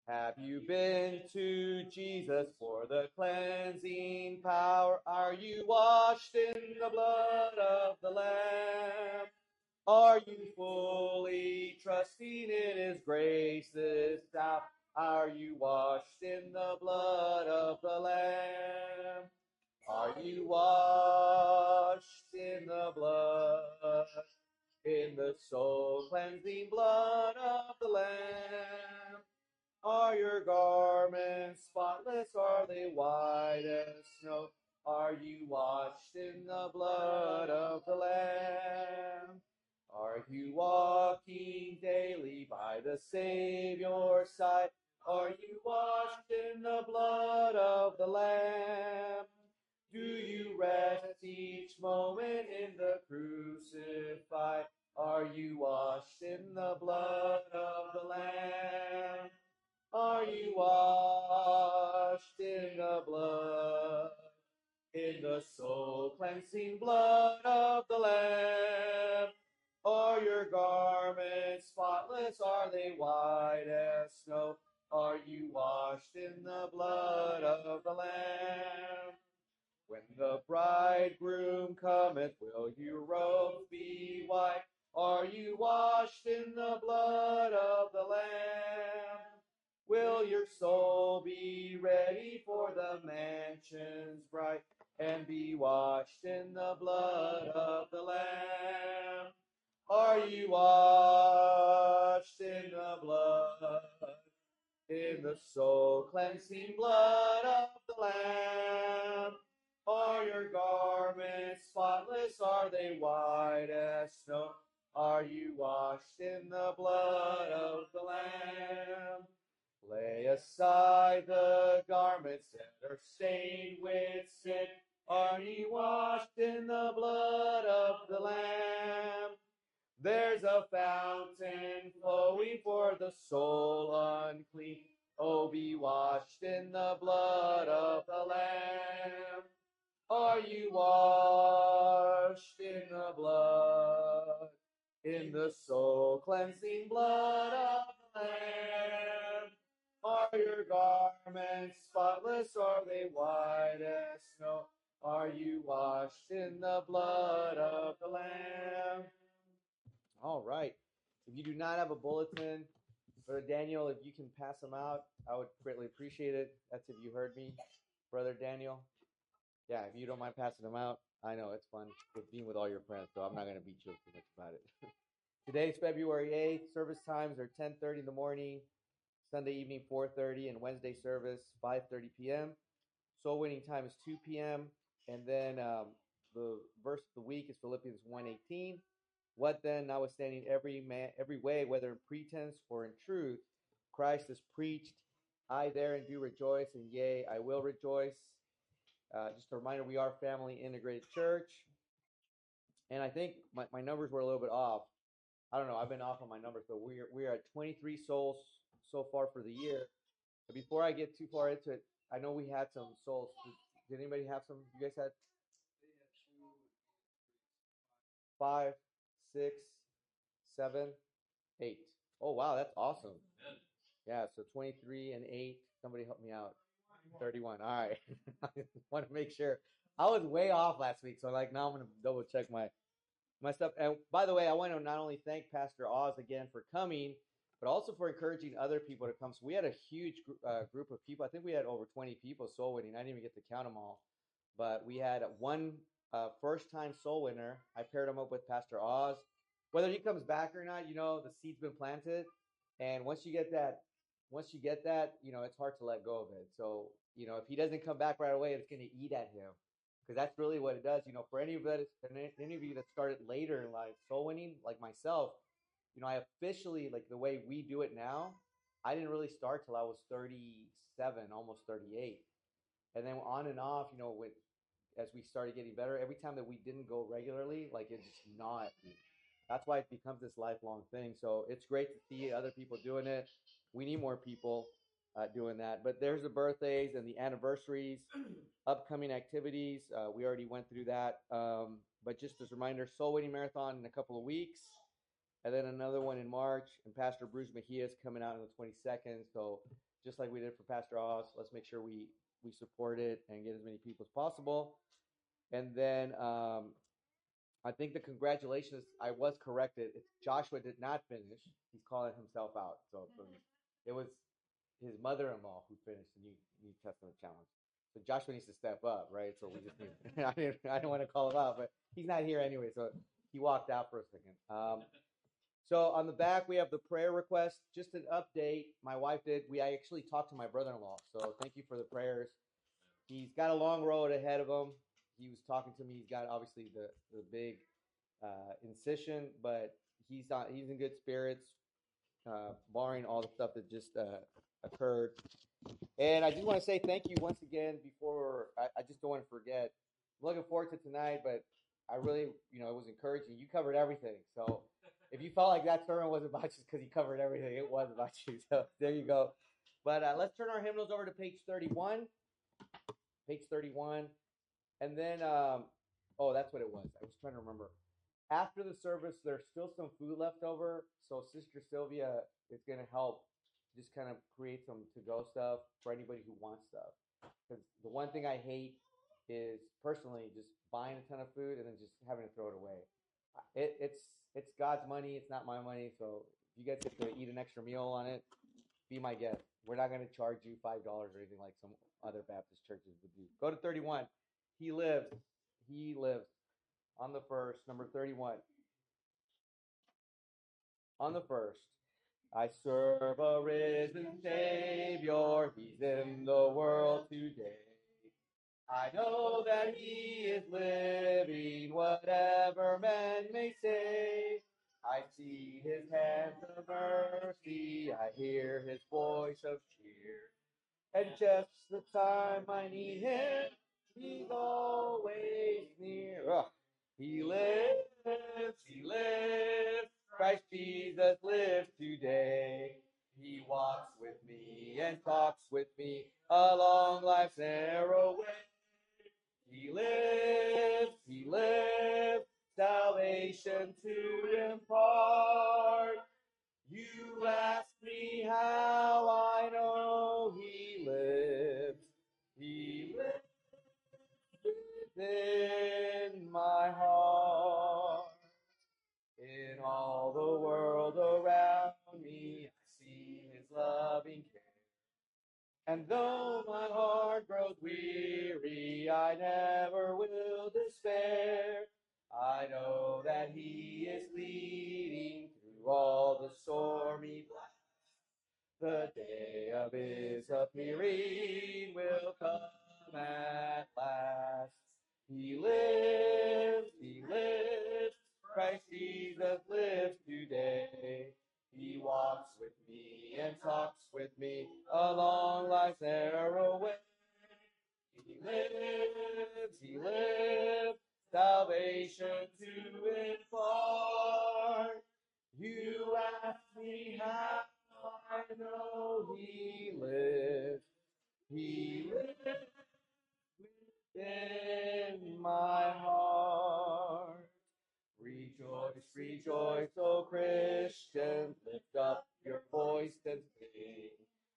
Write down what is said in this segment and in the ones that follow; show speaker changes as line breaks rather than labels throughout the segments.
Have you been to Jesus for the cleansing power? Are you washed in the blood of the Lamb? Are you fully trusting in His grace this hour? Are you washed in the blood of the Lamb? Are you washed in the blood, in the soul cleansing blood of the Lamb? Are your garments spotless? Are they white as snow? Are you washed in the blood of the Lamb? Are you walking daily by the Savior's side? Are you washed in the blood of the Lamb? Do you rest each moment in the crucified? Are you washed in the blood of the Lamb? Are you washed in the blood, in the soul cleansing blood of the Lamb? Are your garments spotless? Are they white as snow? Are you washed in the blood of the Lamb? When the bridegroom cometh, will your robes be white? Are you washed in the blood of the Lamb? Will your soul be ready for the mansions bright, and be washed in the blood of the Lamb? Are you washed in the blood, in the soul cleansing blood of the Lamb? Are your garments spotless? Are they white as snow? Are you washed in the blood of the Lamb? Lay aside the garments that are stained with sin. Are ye washed in the blood of the Lamb? There's a fountain flowing for the soul unclean. Oh, be washed in the blood of the Lamb. Are you washed in the blood, in the soul cleansing blood of the Lamb? Are your garments spotless? Are they white as snow? Are you washed in the blood of the Lamb? All right. If you do not have a bulletin, Brother Daniel, if you can pass them out, I would greatly appreciate it. That's if you heard me, Brother Daniel. Yeah, if you don't mind passing them out, I know it's fun with being with all your friends, so I'm not going to beat you up too much about it. Today's February 8th. Service times are 10:30 in the morning, Sunday evening 4:30, and Wednesday service 5:30 p.m. Soul winning time is 2 p.m. And then the verse of the week is Philippians 1:18. What then, notwithstanding every way, whether in pretense or in truth, Christ is preached, I therein do rejoice, and yea, I will rejoice. Just a reminder, we are Family Integrated Church. And I think my numbers were a little bit off. I don't know, I've been off on my numbers, but we're at 23 souls so far for the year. But before I get too far into it, I know we had some souls. Did anybody have some? You guys had 5, 6, 7, 8. Oh, wow, that's awesome. Yeah, so 23 and 8. Somebody help me out. 31. All right. I want to make sure. I was way off last week, so like now I'm going to double check my stuff. And by the way, I want to not only thank Pastor Oz again for coming, but also for encouraging other people to come. So we had a huge group of people. I think we had over 20 people soul winning. I didn't even get to count them all. But we had one first-time soul winner. I paired him up with Pastor Oz. Whether he comes back or not, the seed's been planted. And once you get that, it's hard to let go of it. So, if he doesn't come back right away, it's going to eat at him. Because that's really what it does. For any of you that started later in life, soul winning, like myself, I officially, like the way we do it now, I didn't really start till I was 37, almost 38. And then on and off, as we started getting better, every time that we didn't go regularly, like it's just not. That's why it becomes this lifelong thing. So it's great to see other people doing it. We need more people doing that. But there's the birthdays and the anniversaries, upcoming activities. We already went through that. But just as a reminder, Soul Winning Marathon in a couple of weeks. And then another one in March. And Pastor Bruce Mejia is coming out on the 22nd. So just like we did for Pastor Oz. Let's make sure we support it and get as many people as possible. And then I think the congratulations, I was corrected. It's Joshua did not finish. He's calling himself out. So it was his mother-in-law who finished the New Testament challenge. So Joshua needs to step up, right? So we just need. I don't want to call him out, but he's not here anyway, so he walked out for a second. So on the back we have the prayer request. Just an update. My wife did. I actually talked to my brother-in-law. So thank you for the prayers. He's got a long road ahead of him. He was talking to me. He's got obviously the big incision, but he's in good spirits, barring all the stuff that just occurred. And I just want to say thank you once again. Before I just don't want to forget. I'm looking forward to tonight, but I really, it was encouraging. You covered everything, so if you felt like that sermon was about you because you covered everything, it was about you. So there you go. But let's turn our hymnals over to page 31. Page 31. And then, that's what it was. I was trying to remember. After the service, there's still some food left over. So Sister Sylvia is going to help just kind of create some to-go stuff for anybody who wants stuff. Because the one thing I hate is personally just buying a ton of food and then just having to throw it away. It's God's money. It's not my money. So if you guys get to eat an extra meal on it, be my guest. We're not going to charge you $5 or anything like some other Baptist churches would do. Go to 31. He lives. He lives. On the first, number 31. On the first. I serve a risen Savior. He's in the world today. I know that he is living, whatever men may say. I see his hands of mercy. I hear his voice of cheer. And just the time I need him, he's always near. He lives, he lives. Christ Jesus lives today. He walks with me and talks with me along life's narrow way. He lives, salvation to impart. You ask me how I know he lives. He lives within my heart. In all the world around me, I see his loving care. And though my heart grows weary, I never will despair. I know that he is leading through all the stormy blasts. The day of his appearing will come at last. He lives, Christ Jesus lives today. He walks with me and talks with me along life's narrow way. He lives, salvation to impart. You ask me how I know he lives. He lives within my heart. Rejoice, rejoice, O Christians, lift up your voice and sing.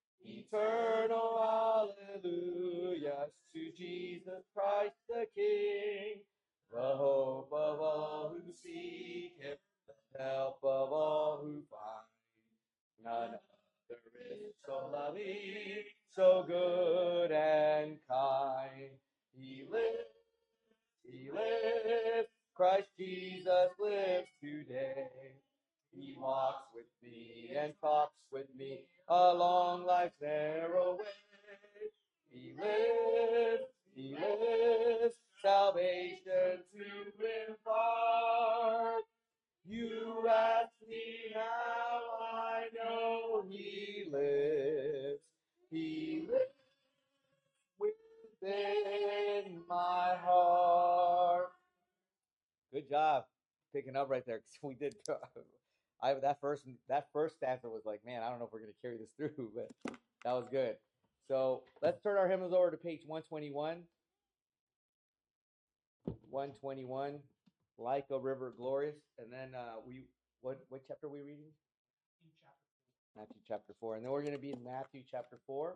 Eternal hallelujahs to Jesus Christ the King, the hope of all who seek him, the help of all who find. None other is so loving, so good and kind. He lives, Christ Jesus lives today. He walks with me and talks with me along life's narrow way. He lives, salvation to impart. You ask me how I know he lives. He lives within my heart. Good job picking up right there, because we did. That first stanza was like, man, I don't know if we're going to carry this through, but that was good. So let's turn our hymnals over to page 121. 121, like a river glorious, and then what chapter are we reading? Matthew chapter 4. And then we're going to be in Matthew chapter 4.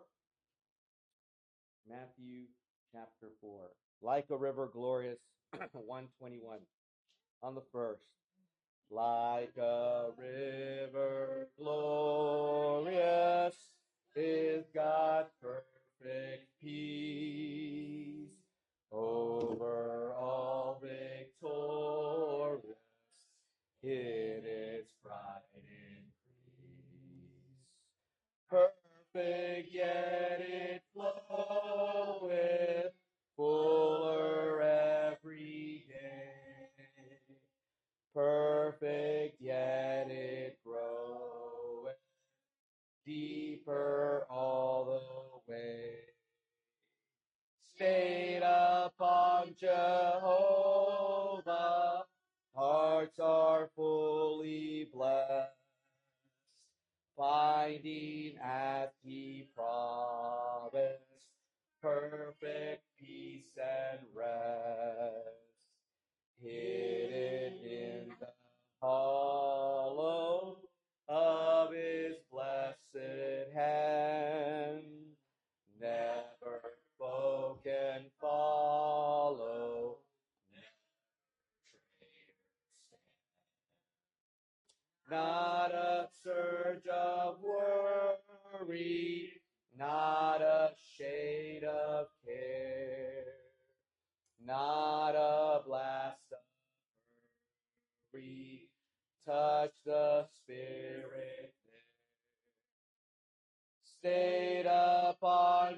Matthew chapter 4. Like a river glorious, 121. On the first. Like a river glorious is God's perfect peace, over all victorious in its bright increase. Perfect yet it floweth, fuller every day. Perfect yet it groweth, deeper all the way. Stayed upon Jehovah, hearts are fully blessed, finding as he promised, perfect peace and rest. Hidden in the hollow of his blessed hand, never foe can follow, never traitor stand. Not a surge of worry, not a shade of care, not a blast of hurry, touch the Spirit there. Stayed upon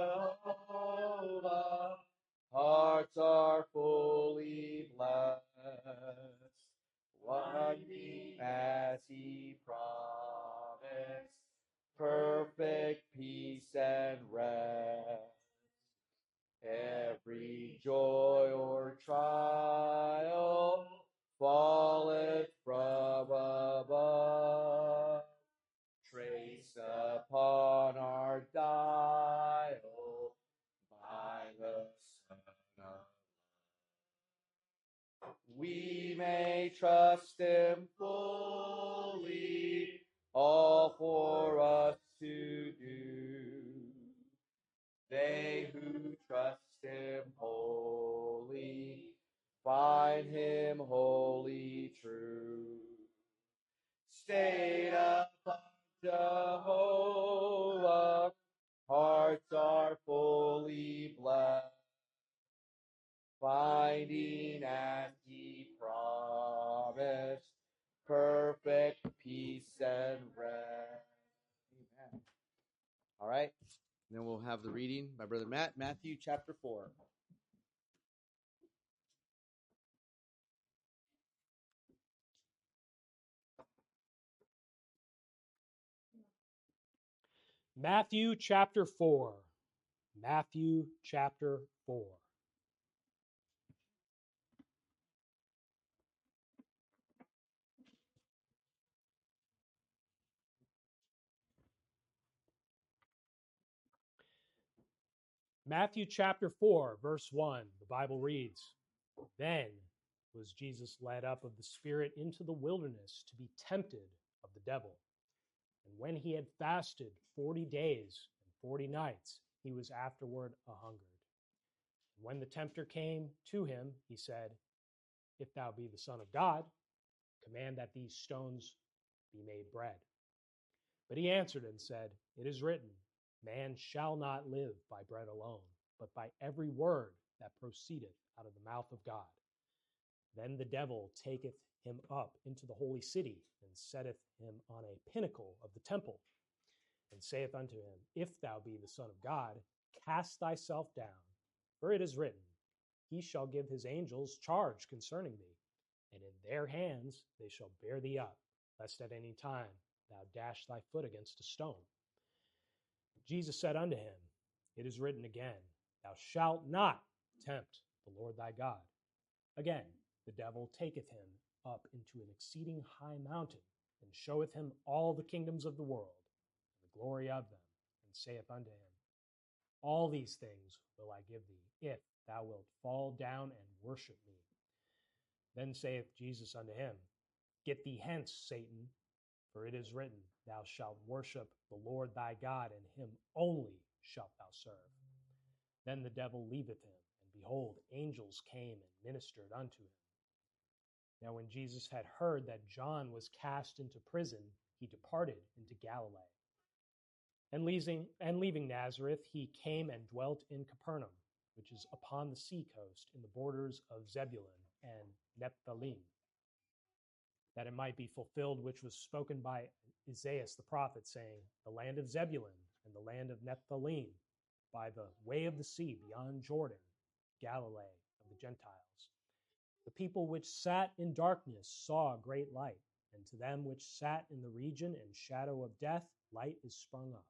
Jehovah, hearts are fully blessed, winding as he promised, perfect peace and rest. Every joy or trial falleth from above, trace upon our dial by the Son of Love. We may trust him fully, all for us to do. They who trust him wholly find him wholly true. Stayed upon Jehovah, hearts are fully blessed, finding as he promised, perfect peace and rest. Amen. All right. And then we'll have the reading by Brother Matt, Matthew chapter 4.
Matthew chapter 4. Matthew chapter 4. Matthew chapter 4, verse 1, the Bible reads, Then was Jesus led up of the Spirit into the wilderness to be tempted of the devil. And when he had fasted 40 days and 40 nights, he was afterward a-hungered. And when the tempter came to him, he said, If thou be the Son of God, command that these stones be made bread. But he answered and said, It is written, Man shall not live by bread alone, but by every word that proceedeth out of the mouth of God. Then the devil taketh him up into the holy city, and setteth him on a pinnacle of the temple, and saith unto him, If thou be the Son of God, cast thyself down, for it is written, He shall give his angels charge concerning thee, and in their hands they shall bear thee up, lest at any time thou dash thy foot against a stone. Jesus said unto him, It is written again, Thou shalt not tempt the Lord thy God. Again, the devil taketh him up into an exceeding high mountain, and showeth him all the kingdoms of the world, and the glory of them, and saith unto him, All these things will I give thee, if thou wilt fall down and worship me. Then saith Jesus unto him, Get thee hence, Satan, for it is written, Thou shalt worship the Lord thy God, and him only shalt thou serve. Then the devil leaveth him, and behold, angels came and ministered unto him. Now when Jesus had heard that John was cast into prison, he departed into Galilee. And leaving Nazareth, he came and dwelt in Capernaum, which is upon the seacoast in the borders of Zebulun and Nephthalim, that it might be fulfilled which was spoken by Isaiah the prophet, saying, The land of Zebulun and the land of Nephthalim, by the way of the sea beyond Jordan, Galilee of the Gentiles. The people which sat in darkness saw a great light, and to them which sat in the region and shadow of death, light is sprung up.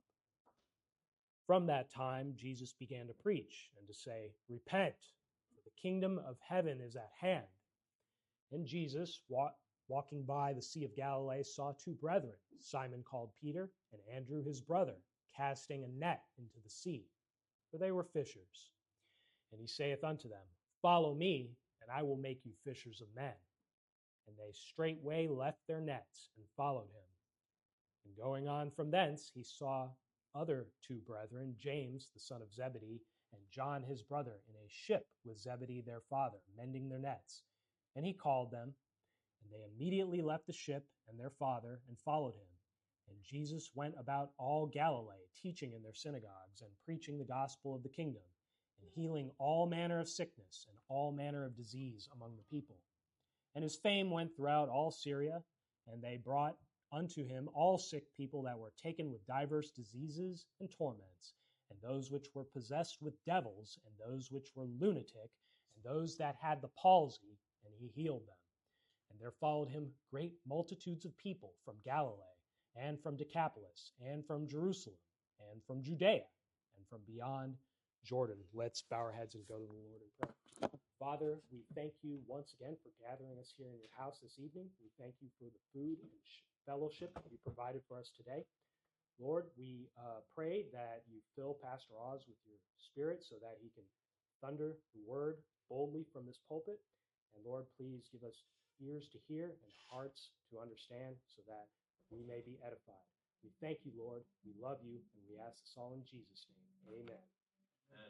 From that time, Jesus began to preach and to say, Repent, for the kingdom of heaven is at hand. And Jesus, walking by the Sea of Galilee, saw two brethren, Simon called Peter, and Andrew his brother, casting a net into the sea, for they were fishers. And he saith unto them, Follow me, and I will make you fishers of men. And they straightway left their nets and followed him. And going on from thence, he saw other two brethren, James the son of Zebedee, and John his brother, in a ship with Zebedee their father, mending their nets. And he called them, and they immediately left the ship and their father, and followed him. And Jesus went about all Galilee, teaching in their synagogues, and preaching the gospel of the kingdom, and healing all manner of sickness and all manner of disease among the people. And his fame went throughout all Syria, and they brought unto him all sick people that were taken with divers diseases and torments, and those which were possessed with devils, and those which were lunatic, and those that had the palsy, and he healed them. And there followed him great multitudes of people from Galilee, and from Decapolis, and from Jerusalem, and from Judea, and from beyond Jordan. Let's bow our heads and go to the Lord in prayer. Father, we thank you once again for gathering us here in your house this evening. We thank you for the food and fellowship that you provided for us today. Lord, we pray that you fill Pastor Oz with your spirit so that he can thunder the word boldly from this pulpit. And Lord, please give us ears to hear and hearts to understand so that we may be edified. We thank you, Lord. We love you, and we ask this all in Jesus' name. Amen.
Amen.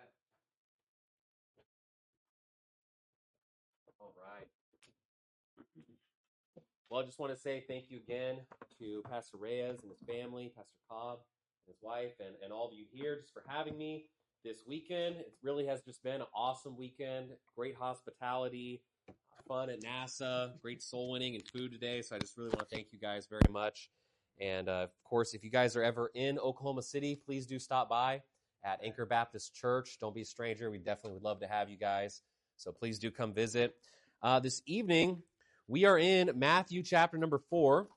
All right. Well, I just want to say thank you again to Pastor Reyes and his family, Pastor Cobb and his wife, and all of you here just for having me this weekend. It really has just been an awesome weekend. Great hospitality, fun at NASA, great soul winning and food today. So I just really want to thank you guys very much. And of course, if you guys are ever in Oklahoma City, please do stop by at Anchor Baptist Church. Don't be a stranger. We definitely would love to have you guys. So please do come visit. This evening, we are in Matthew chapter number 4.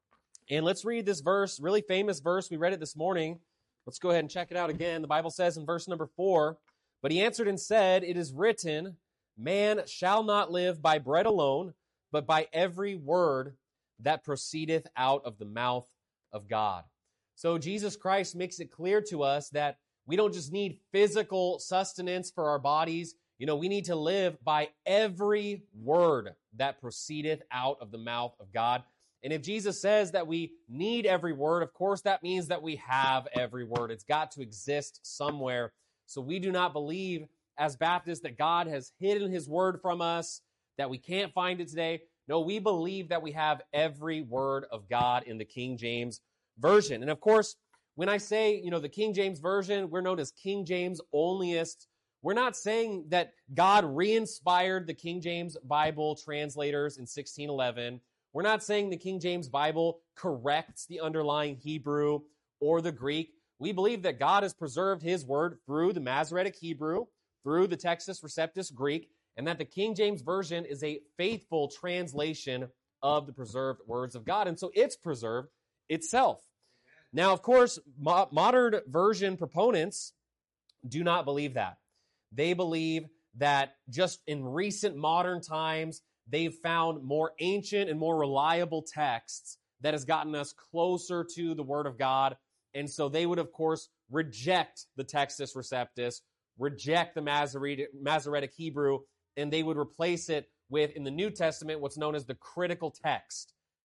And let's read this verse, really famous verse. We read it this morning. Let's go ahead and check it out again. The Bible says in verse number 4, But he answered and said, It is written, Man shall not live by bread alone, but by every word that proceedeth out of the mouth of God. So Jesus Christ makes it clear to us that we don't just need physical sustenance for our bodies. We need to live by every word that proceedeth out of the mouth of God. And if Jesus says that we need every word, of course, that means that we have every word. It's got to exist somewhere. So we do not believe as Baptists that God has hidden his word from us, that we can't find it today. No, we believe that we have every word of God in the King James Version. And of course, when I say, the King James Version, we're known as King James onlyists. We're not saying that God re-inspired the King James Bible translators in 1611. We're not saying the King James Bible corrects the underlying Hebrew or the Greek. We believe that God has preserved his word through the Masoretic Hebrew, through the Textus Receptus Greek, and that the King James Version is a faithful translation of the preserved words of God. And so it's preserved itself. Now, of course, modern version proponents do not believe that. They believe that just in recent modern times, they've found more ancient and more reliable texts that has gotten us closer to the Word of God. And so they would, of course, reject the Textus Receptus, reject the Masoretic Hebrew, and they would replace it with, in the New Testament, what's known as the critical text.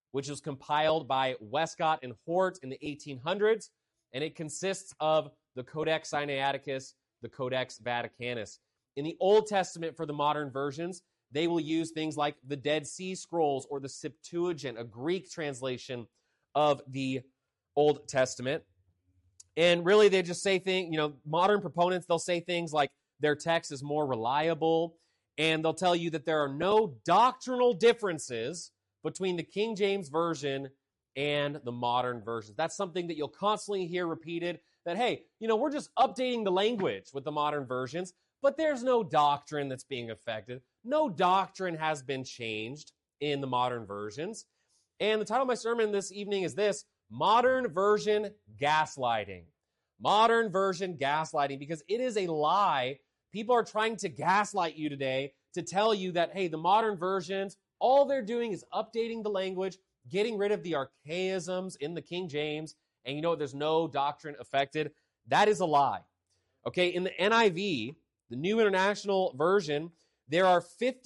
which was compiled by Westcott and Hort in the 1800s, and it consists of the Codex Sinaiticus, the Codex Vaticanus. In the Old Testament, for the modern versions, they will use things like the Dead Sea Scrolls or the Septuagint, a Greek translation of the Old Testament. And really, they just say things, modern proponents, they'll say things like their text is more reliable, and they'll tell you that there are no doctrinal differences between the King James Version and the modern versions. That's something that you'll constantly hear repeated, that, hey, we're just updating the language with the modern versions, but there's no doctrine that's being affected. No doctrine has been changed in the modern versions. And the title of my sermon this evening is this: Modern Version Gaslighting. Modern version gaslighting, because it is a lie. People are trying to gaslight you today to tell you that, hey, the modern versions, all they're doing is updating the language, getting rid of the archaisms in the King James, and there's no doctrine affected. That is a lie. Okay, in the NIV, the New International Version, there are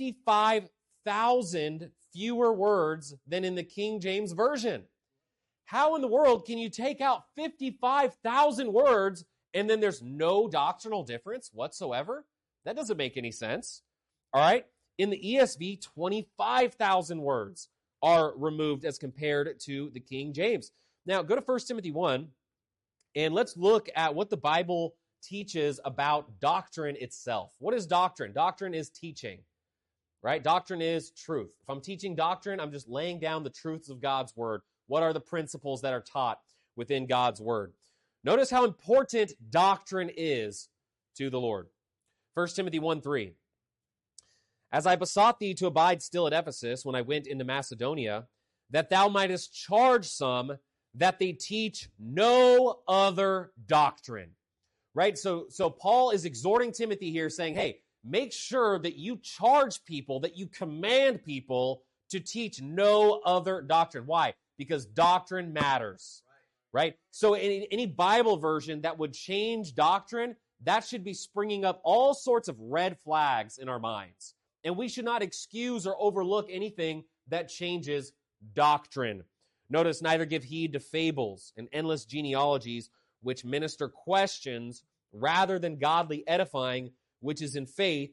55,000 fewer words than in the King James Version. How in the world can you take out 55,000 words and then there's no doctrinal difference whatsoever? That doesn't make any sense. All right? In the ESV, 25,000 words are removed as compared to the King James. Now, go to 1 Timothy 1, and let's look at what the Bible teaches about doctrine itself. What is doctrine? Doctrine is teaching, right? Doctrine is truth. If I'm teaching doctrine, I'm just laying down the truths of God's word. What are the principles that are taught within God's word? Notice how important doctrine is to the Lord. 1 Timothy 1:3. As I besought thee to abide still at Ephesus when I went into Macedonia, that thou mightest charge some that they teach no other doctrine. Right? So Paul is exhorting Timothy here, saying, hey, make sure that you charge people, that you command people to teach no other doctrine. Why? Because doctrine matters. Right? So in any Bible version that would change doctrine, that should be springing up all sorts of red flags in our minds. And we should not excuse or overlook anything that changes doctrine. Notice, neither give heed to fables and endless genealogies, which minister questions rather than godly edifying, which is in faith,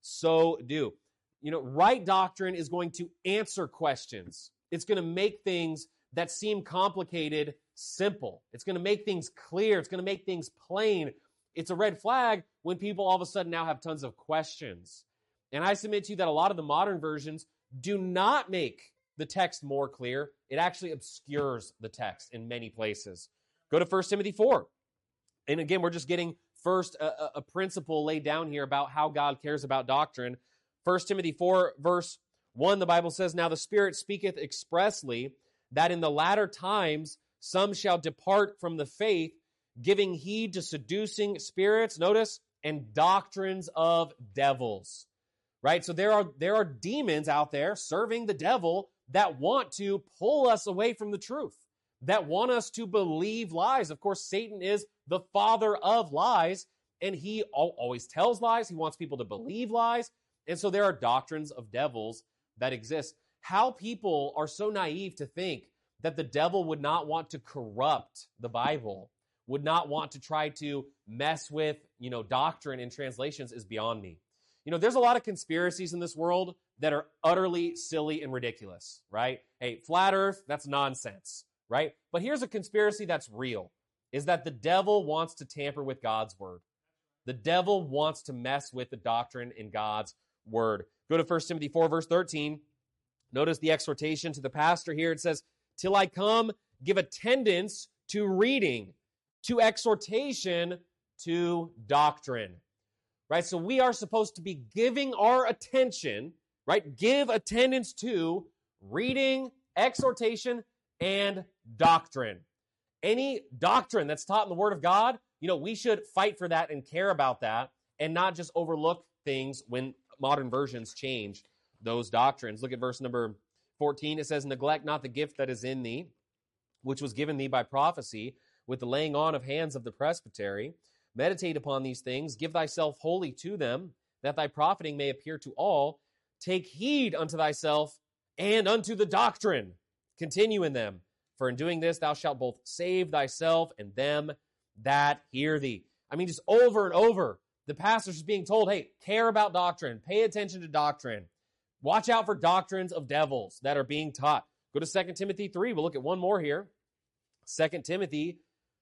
so do. Right doctrine is going to answer questions. It's going to make things that seem complicated simple. It's going to make things clear. It's going to make things plain. It's a red flag when people all of a sudden now have tons of questions. And I submit to you that a lot of the modern versions do not make the text more clear. It actually obscures the text in many places. Go to 1 Timothy 4. And again, we're just getting first a principle laid down here about how God cares about doctrine. 1 Timothy 4, verse 1, the Bible says, now the Spirit speaketh expressly that in the latter times some shall depart from the faith, giving heed to seducing spirits, notice, and doctrines of devils. Right? So there are demons out there serving the devil that want to pull us away from the truth, that want us to believe lies. Of course, Satan is the father of lies, and he always tells lies. He wants people to believe lies. And so there are doctrines of devils that exist. How people are so naive to think that the devil would not want to corrupt the Bible, would not want to try to mess with, doctrine in translations is beyond me. There's a lot of conspiracies in this world that are utterly silly and ridiculous, right? Hey, flat earth, that's nonsense, right? But here's a conspiracy that's real, is that the devil wants to tamper with God's word. The devil wants to mess with the doctrine in God's word. Go to 1 Timothy 4, verse 13. Notice the exhortation to the pastor here. It says, till I come, give attendance to reading, to exhortation, to doctrine. Right? So we are supposed to be giving our attention, right? Give attendance to reading, exhortation, and doctrine. Any doctrine that's taught in the Word of God, we should fight for that and care about that and not just overlook things when modern versions change those doctrines. Look at verse number 14. It says, neglect not the gift that is in thee, which was given thee by prophecy, with the laying on of hands of the presbytery. Meditate upon these things, give thyself wholly to them, that thy profiting may appear to all. Take heed unto thyself and unto the doctrine. Continue in them, for in doing this thou shalt both save thyself and them that hear thee. I mean, just over and over, the pastor's just being told, hey, care about doctrine, pay attention to doctrine. Watch out for doctrines of devils that are being taught. Go to 2 Timothy 3. We'll look at one more here. 2 Timothy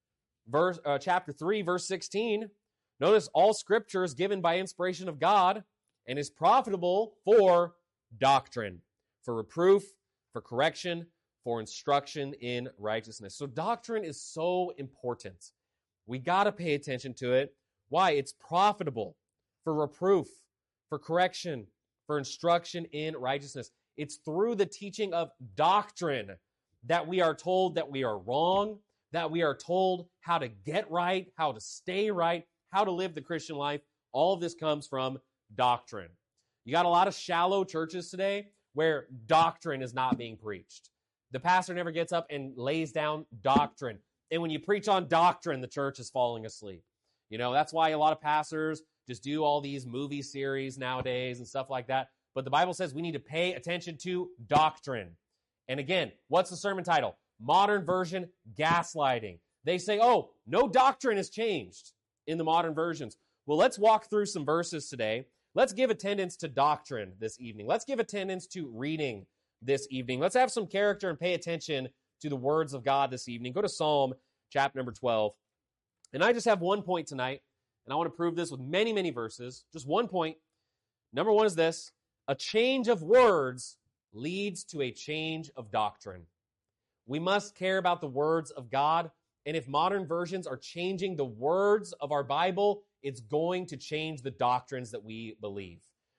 chapter 3, verse 16. Notice all scripture is given by inspiration of God and is profitable for doctrine, for reproof, for correction, for instruction in righteousness. So doctrine is so important. We got to pay attention to it. Why? It's profitable for reproof, for correction, for instruction in righteousness. It's through the teaching of doctrine that we are told that we are wrong, that we are told how to get right, how to stay right, how to live the Christian life. All of this comes from doctrine. You got a lot of shallow churches today where doctrine is not being preached. The pastor never gets up and lays down doctrine. And when you preach on doctrine, the church is falling asleep. You know, that's why a lot of pastors just do all these movie series nowadays and stuff like that. But the Bible says we need to pay attention to doctrine. And again, what's the sermon title? Modern version, gaslighting. They say, oh, no doctrine has changed in the modern versions. Well, let's walk through some verses today. Let's give attendance to doctrine this evening. Let's give attendance to reading this evening. Let's have some character and pay attention to the words of God this evening. Go to Psalm chapter number 12. And I just have one point tonight, and I want to prove this with many, many verses. Just one point. Number one is this: a change of words leads to a change of doctrine. We must care about the words of God, and if modern versions are changing the words of our Bible, it's going to change the doctrines that we believe.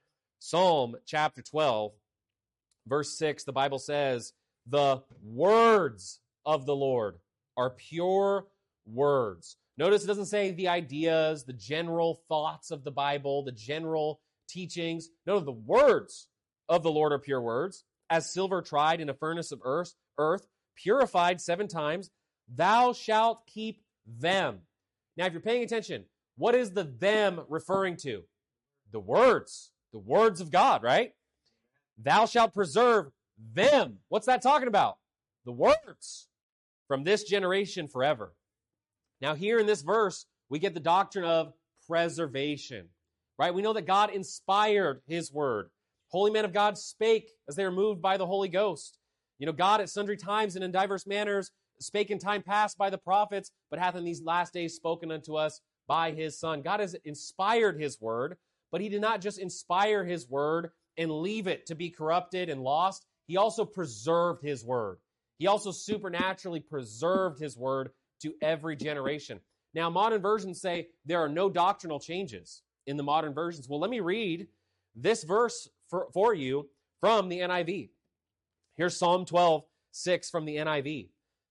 Psalm chapter 12, verse 6, the Bible says, the words of the Lord are pure words. Notice it doesn't say the ideas, the general thoughts of the Bible, the general teachings. No, the words of the Lord are pure words. As silver tried in a furnace of earth, purified 7 times, thou shalt keep them. Now, if you're paying attention, what is the them referring to? The words of God, right? Thou shalt preserve them. What's that talking about? The words from this generation forever. Now, here in this verse, we get the doctrine of preservation, right? We know that God inspired his word. Holy men of God spake as they were moved by the Holy Ghost. You know, God at sundry times and in diverse manners spake in time past by the prophets, but hath in these last days spoken unto us by his Son. God has inspired his word, but he did not just inspire his word and leave it to be corrupted and lost. He also preserved his word. He also supernaturally preserved his word to every generation. Now, modern versions say there are no doctrinal changes in the modern versions. Well, let me read this verse for you from the NIV. Here's Psalm 12:6 from the NIV.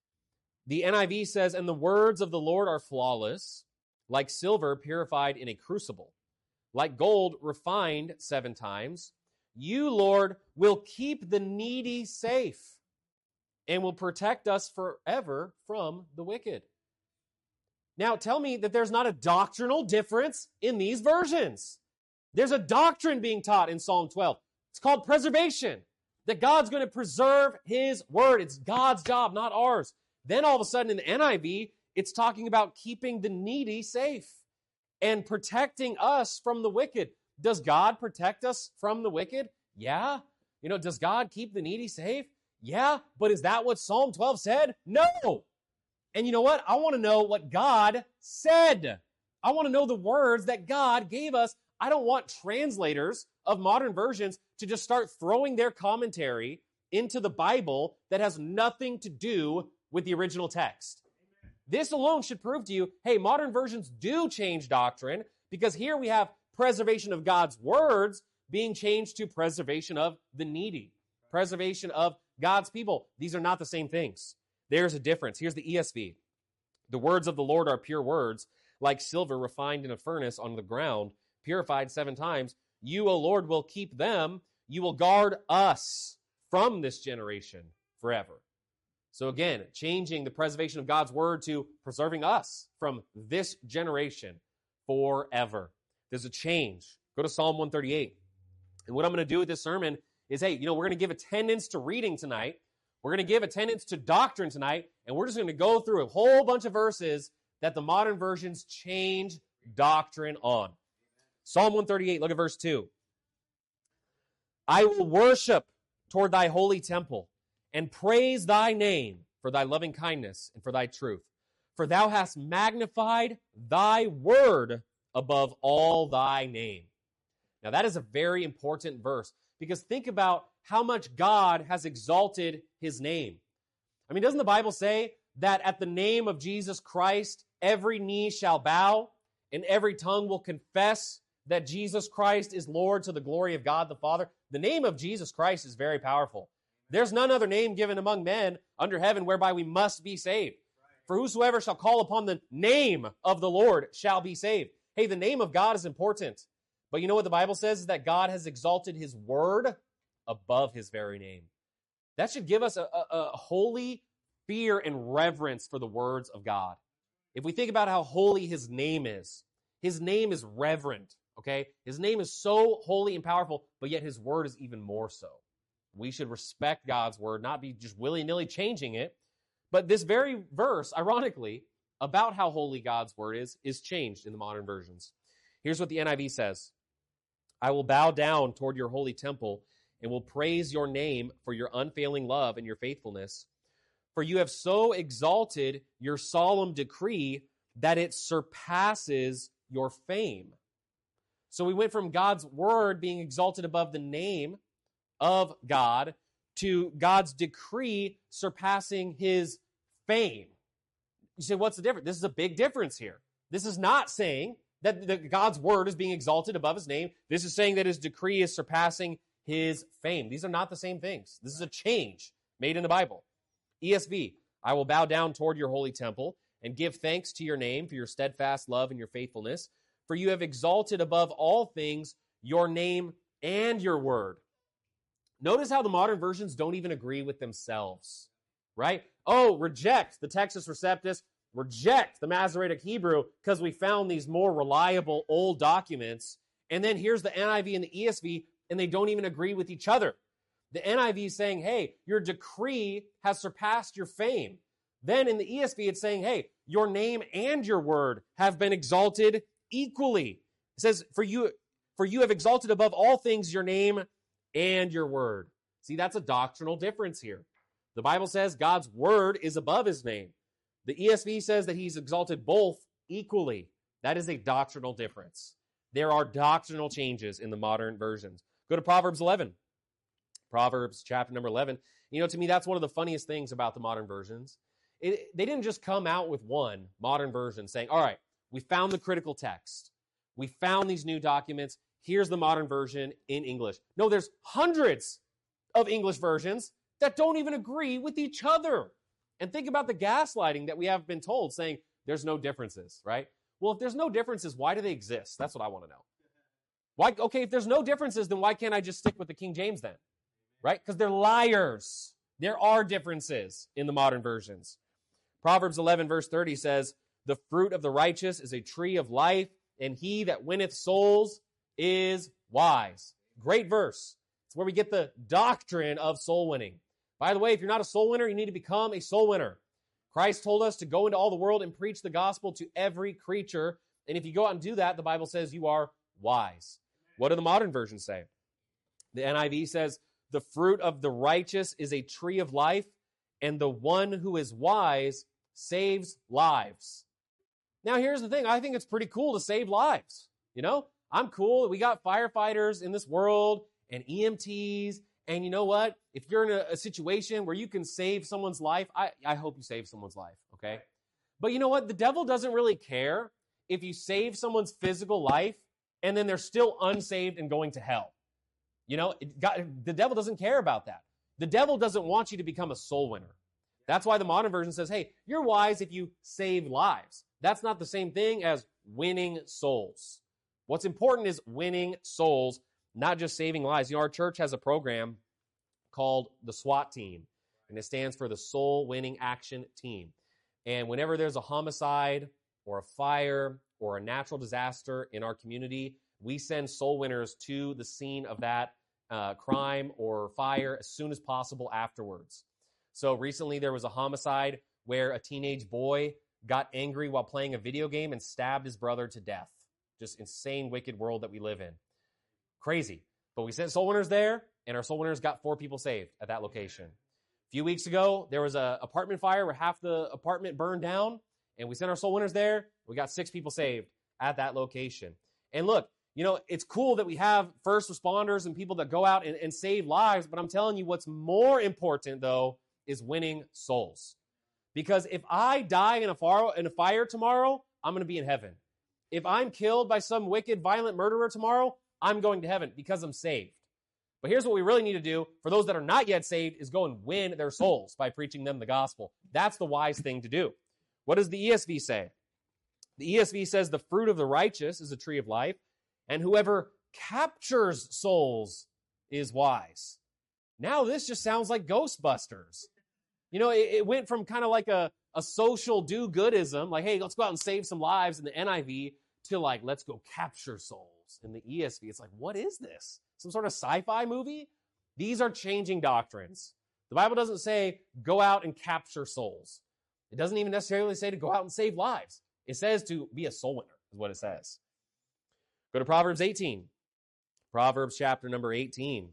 The NIV says, and the words of the Lord are flawless, like silver purified in a crucible, like gold refined 7 times. You, Lord, will keep the needy safe and will protect us forever from the wicked. Now, tell me that there's not a doctrinal difference in these versions. There's a doctrine being taught in Psalm 12. It's called preservation, that God's going to preserve his word. It's God's job, not ours. Then all of a sudden in the NIV, it's talking about keeping the needy safe and protecting us from the wicked. Does God protect us from the wicked? Yeah. You know, does God keep the needy safe? Yeah. But is that what Psalm 12 said? No. And you know what? I want to know what God said. I want to know the words that God gave us. I don't want translators of modern versions to just start throwing their commentary into the Bible that has nothing to do with the original text. This alone should prove to you, hey, modern versions do change doctrine, because here we have preservation of God's words being changed to preservation of the needy, preservation of God's people. These are not the same things. There's a difference. Here's the ESV. The words of the Lord are pure words, like silver refined in a furnace on the ground, purified 7 times. You, O Lord, will keep them. You will guard us from this generation forever. So again, changing the preservation of God's word to preserving us from this generation forever. There's a change. Go to Psalm 138. And what I'm going to do with this sermon is, hey, we're going to give attendance to reading tonight. We're going to give attendance to doctrine tonight, and we're just going to go through a whole bunch of verses that the modern versions change doctrine on. Psalm 138, look at verse 2. I will worship toward thy holy temple and praise thy name for thy loving kindness and for thy truth. For thou hast magnified thy word above all thy name. Now that is a very important verse, because think about how much God has exalted his name. I mean, doesn't the Bible say that at the name of Jesus Christ, every knee shall bow and every tongue will confess that Jesus Christ is Lord to the glory of God the Father? The name of Jesus Christ is very powerful. There's none other name given among men under heaven whereby we must be saved. For whosoever shall call upon the name of the Lord shall be saved. Hey, the name of God is important. But you know what the Bible says is that God has exalted his word above his very name. That should give us a holy fear and reverence for the words of God. If we think about how holy his name is reverent, okay? His name is so holy and powerful, but yet his word is even more so. We should respect God's word, not be just willy-nilly changing it. But this very verse, ironically, about how holy God's word is changed in the modern versions. Here's what the NIV says. I will bow down toward your holy temple and will praise your name for your unfailing love and your faithfulness. For you have so exalted your solemn decree that it surpasses your fame. So we went from God's word being exalted above the name of God to God's decree surpassing his fame. You say, what's the difference? This is a big difference here. This is not saying that God's word is being exalted above his name. This is saying that his decree is surpassing his fame. These are not the same things. This is a change made in the Bible. ESV, I will bow down toward your holy temple and give thanks to your name for your steadfast love and your faithfulness. For you have exalted above all things your name and your word. Notice how the modern versions don't even agree with themselves, right? Oh, reject the Textus Receptus, reject the Masoretic Hebrew because we found these more reliable old documents. And then here's the NIV and the ESV, and they don't even agree with each other. The NIV is saying, hey, your decree has surpassed your fame. Then in the ESV, it's saying, hey, your name and your word have been exalted equally. It says, for you have exalted above all things your name and your word. See, that's a doctrinal difference here. The Bible says God's word is above his name. The ESV says that he's exalted both equally. That is a doctrinal difference. There are doctrinal changes in the modern versions. Go to Proverbs 11. Proverbs chapter number 11. You know, to me, that's one of the funniest things about the modern versions. They didn't just come out with one modern version saying, all right, we found the critical text. We found these new documents. Here's the modern version in English. No, there's hundreds of English versions that don't even agree with each other. And think about the gaslighting that we have been told, saying there's no differences, right? Well, if there's no differences, why do they exist? That's what I want to know. Why? Okay, if there's no differences, then why can't I just stick with the King James then? Right? Because they're liars. There are differences in the modern versions. Proverbs 11 verse 30 says, the fruit of the righteous is a tree of life, and he that winneth souls is wise. Great verse. It's where we get the doctrine of soul winning. By the way, if you're not a soul winner, you need to become a soul winner. Christ told us to go into all the world and preach the gospel to every creature. And if you go out and do that, the Bible says you are wise. What do the modern versions say? The NIV says, the fruit of the righteous is a tree of life, and the one who is wise saves lives. Now, here's the thing. I think it's pretty cool to save lives. You know, I'm cool. We got firefighters in this world and EMTs. And you know what? If you're in a situation where you can save someone's life, I hope you save someone's life, okay? But you know what? The devil doesn't really care if you save someone's physical life and then they're still unsaved and going to hell. You know, the devil doesn't care about that. The devil doesn't want you to become a soul winner. That's why the modern version says, hey, you're wise if you save lives. That's not the same thing as winning souls. What's important is winning souls, not just saving lives. You know, our church has a program called the SWAT team, and it stands for the Soul Winning Action Team. And whenever there's a homicide or a fire or a natural disaster in our community, we send soul winners to the scene of that crime or fire as soon as possible afterwards. So recently there was a homicide where a teenage boy got angry while playing a video game and stabbed his brother to death. Just insane, wicked world that we live in. Crazy. But we sent soul winners there, and our soul winners got 4 people saved at that location. A few weeks ago, there was an apartment fire where half the apartment burned down, and we sent our soul winners there. We got 6 people saved at that location. And look, it's cool that we have first responders and people that go out and save lives, but I'm telling you what's more important, though, is winning souls. Because if I die in a fire tomorrow, I'm going to be in heaven. If I'm killed by some wicked, violent murderer tomorrow, I'm going to heaven because I'm saved. But here's what we really need to do for those that are not yet saved is go and win their souls by preaching them the gospel. That's the wise thing to do. What does the ESV say? The ESV says the fruit of the righteous is a tree of life, and whoever captures souls is wise. Now this just sounds like Ghostbusters. It went from kind of like a social do-goodism, like, hey, let's go out and save some lives in the NIV, to like, let's go capture souls in the ESV. It's like, what is this? Some sort of sci-fi movie? These are changing doctrines. The Bible doesn't say go out and capture souls. It doesn't even necessarily say to go out and save lives. It says to be a soul winner, is what it says. Go to Proverbs 18. Proverbs chapter number 18.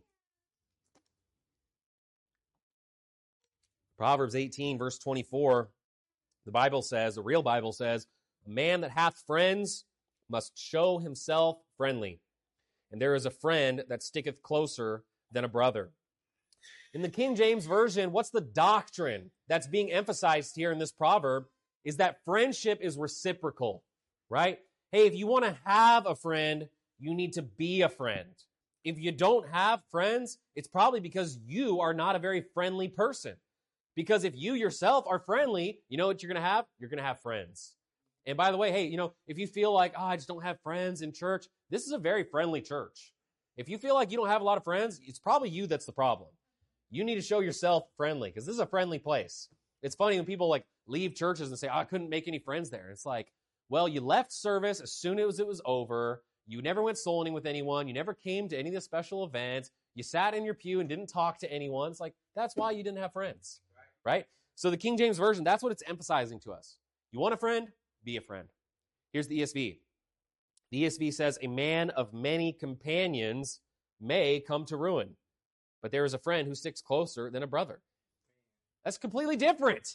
Proverbs 18, verse 24, the real Bible says, a man that hath friends must show himself friendly. And there is a friend that sticketh closer than a brother. In the King James Version, what's the doctrine that's being emphasized here in this proverb is that friendship is reciprocal, right? Hey, if you want to have a friend, you need to be a friend. If you don't have friends, it's probably because you are not a very friendly person. Because if you yourself are friendly, you know what you're going to have? You're going to have friends. And by the way, hey, if you feel like, I just don't have friends in church, this is a very friendly church. If you feel like you don't have a lot of friends, it's probably you that's the problem. You need to show yourself friendly because this is a friendly place. It's funny when people like leave churches and say, I couldn't make any friends there. It's like, well, you left service as soon as it was over. You never went soul winning with anyone. You never came to any of the special events. You sat in your pew and didn't talk to anyone. It's like, that's why you didn't have friends. Right? So the King James Version, that's what it's emphasizing to us. You want a friend? Be a friend. Here's the ESV. The ESV says, a man of many companions may come to ruin, but there is a friend who sticks closer than a brother. That's completely different.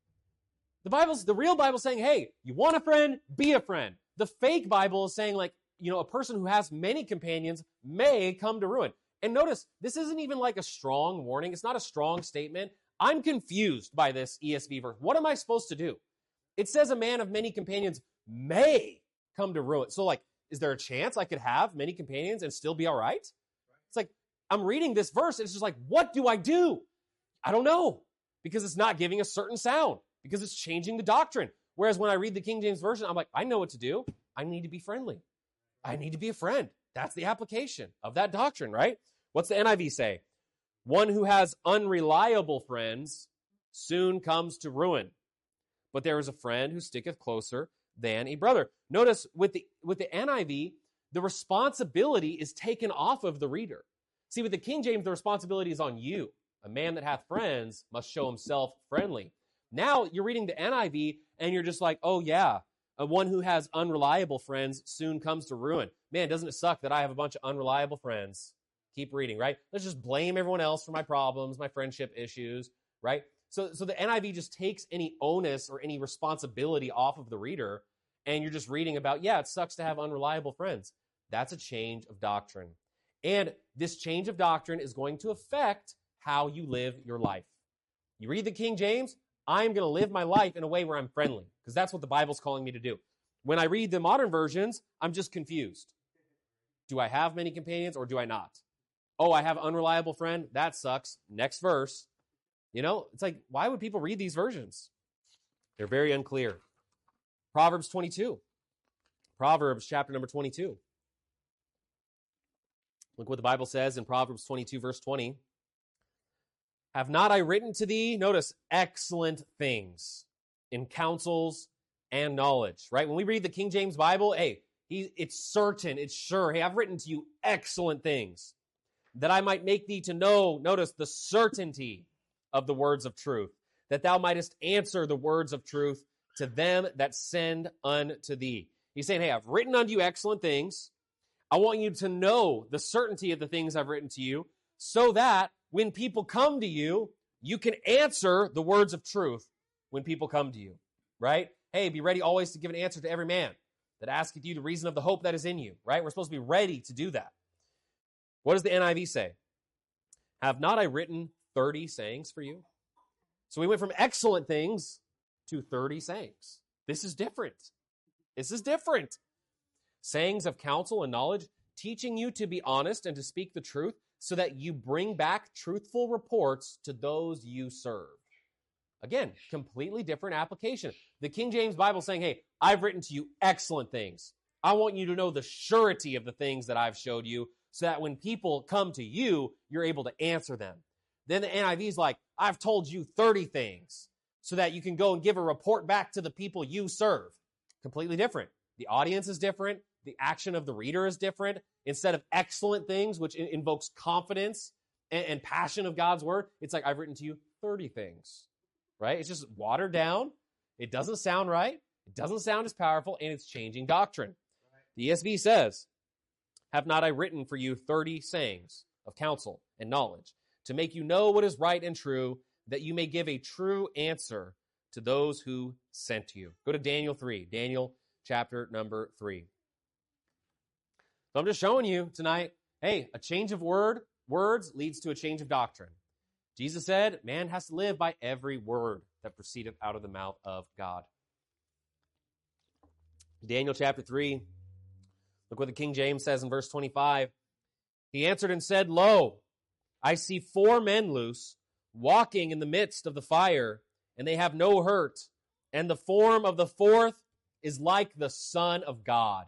The real Bible is saying, hey, you want a friend? Be a friend. The fake Bible is saying like, a person who has many companions may come to ruin. And notice, this isn't even like a strong warning. It's not a strong statement. I'm confused by this ESV verse. What am I supposed to do? It says a man of many companions may come to ruin. So like, is there a chance I could have many companions and still be all right? It's like, I'm reading this verse and it's just like, what do I do? I don't know, because it's not giving a certain sound, because it's changing the doctrine. Whereas when I read the King James Version, I'm like, I know what to do. I need to be friendly. I need to be a friend. That's the application of that doctrine, right? What's the NIV say? One who has unreliable friends soon comes to ruin, but there is a friend who sticketh closer than a brother. Notice with the NIV, the responsibility is taken off of the reader. See, with the King James, the responsibility is on you. A man that hath friends must show himself friendly. Now you're reading the NIV and you're just like, oh yeah, one who has unreliable friends soon comes to ruin. Man, doesn't it suck that I have a bunch of unreliable friends? Keep reading, right? Let's just blame everyone else for my problems, my friendship issues, right? So the NIV just takes any onus or any responsibility off of the reader, and you're just reading about, yeah, it sucks to have unreliable friends. That's a change of doctrine. And this change of doctrine is going to affect how you live your life. You read the King James, I'm going to live my life in a way where I'm friendly, because that's what the Bible's calling me to do. When I read the modern versions, I'm just confused. Do I have many companions or do I not? Oh, I have an unreliable friend. That sucks. Next verse. It's like, why would people read these versions? They're very unclear. Proverbs 22. Proverbs chapter number 22. Look what the Bible says in Proverbs 22, verse 20. Have not I written to thee, notice, excellent things in counsels and knowledge, right? When we read the King James Bible, hey, it's certain, it's sure. Hey, I've written to you excellent things that I might make thee to know, notice, the certainty of the words of truth, that thou mightest answer the words of truth to them that send unto thee. He's saying, hey, I've written unto you excellent things. I want you to know the certainty of the things I've written to you, so that when people come to you, you can answer the words of truth when people come to you, right? Hey, be ready always to give an answer to every man that asketh you the reason of the hope that is in you, right? We're supposed to be ready to do that. What does the NIV say? Have not I written 30 sayings for you? So we went from excellent things to 30 sayings. This is different. This is different. Sayings of counsel and knowledge, teaching you to be honest and to speak the truth, so that you bring back truthful reports to those you serve. Again, completely different application. The King James Bible is saying, hey, I've written to you excellent things. I want you to know the surety of the things that I've showed you, so that when people come to you, you're able to answer them. Then the NIV is like, I've told you 30 things, so that you can go and give a report back to the people you serve. Completely different. The audience is different. The action of the reader is different. Instead of excellent things, which invokes confidence and passion of God's word, it's like, I've written to you 30 things, right? It's just watered down. It doesn't sound right. It doesn't sound as powerful, and it's changing doctrine. The ESV says, have not I written for you 30 sayings of counsel and knowledge, to make you know what is right and true, that you may give a true answer to those who sent you. Go to Daniel 3, Daniel chapter number 3. So I'm just showing you tonight, hey, a change of words leads to a change of doctrine. Jesus said, man has to live by every word that proceedeth out of the mouth of God. Daniel chapter 3, look what the King James says in verse 25. He answered and said, Lo, I see 4 men loose, walking in the midst of the fire, and they have no hurt. And the form of the 4th is like the Son of God.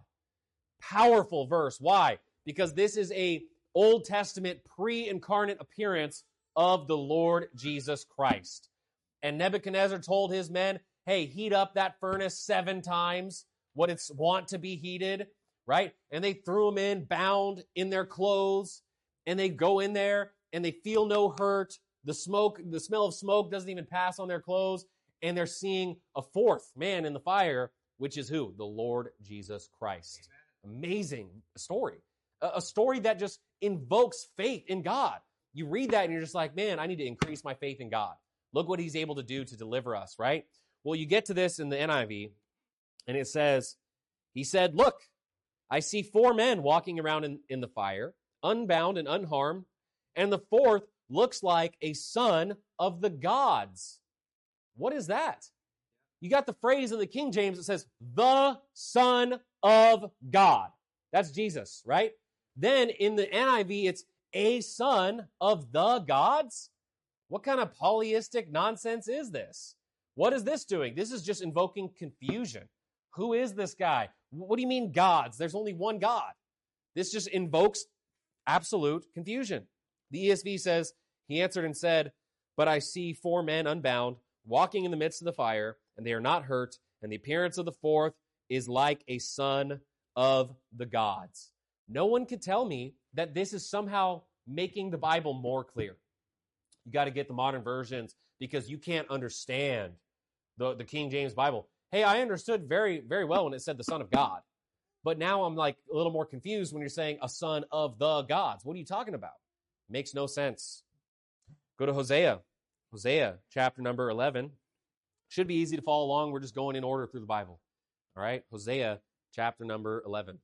Powerful verse. Why? Because this is a Old Testament pre-incarnate appearance of the Lord Jesus Christ. And Nebuchadnezzar told his men, hey, heat up that furnace 7 times what it's wont to be heated, right? And they threw them in, bound in their clothes, and they go in there and they feel no hurt. The smell of smoke doesn't even pass on their clothes, and they're seeing a 4th man in the fire, which is who? The Lord Jesus Christ. Amen. Amazing story. A story that just invokes faith in God. You read that and you're just like, man, I need to increase my faith in God. Look what he's able to do to deliver us, right? Well, you get to this in the NIV, and it says, he said, look, I see 4 men walking around in the fire, unbound and unharmed, and the 4th looks like a son of the gods. What is that? You got the phrase in the King James that says, the Son of God. That's Jesus, right? Then in the NIV, it's a son of the gods. What kind of polyistic nonsense is this? What is this doing? This is just invoking confusion. Who is this guy? What do you mean gods? There's only one God. This just invokes absolute confusion. The ESV says, he answered and said, but I see 4 men unbound, walking in the midst of the fire, and they are not hurt, and the appearance of the 4th is like a son of the gods. No one could tell me that this is somehow making the Bible more clear. You got to get the modern versions because you can't understand the King James Bible. Hey, I understood very, very well when it said the Son of God. But now I'm like a little more confused when you're saying a son of the gods. What are you talking about? Makes no sense. Go to Hosea. Hosea, chapter number 11. Should be easy to follow along. We're just going in order through the Bible. All right? Hosea, chapter number 11.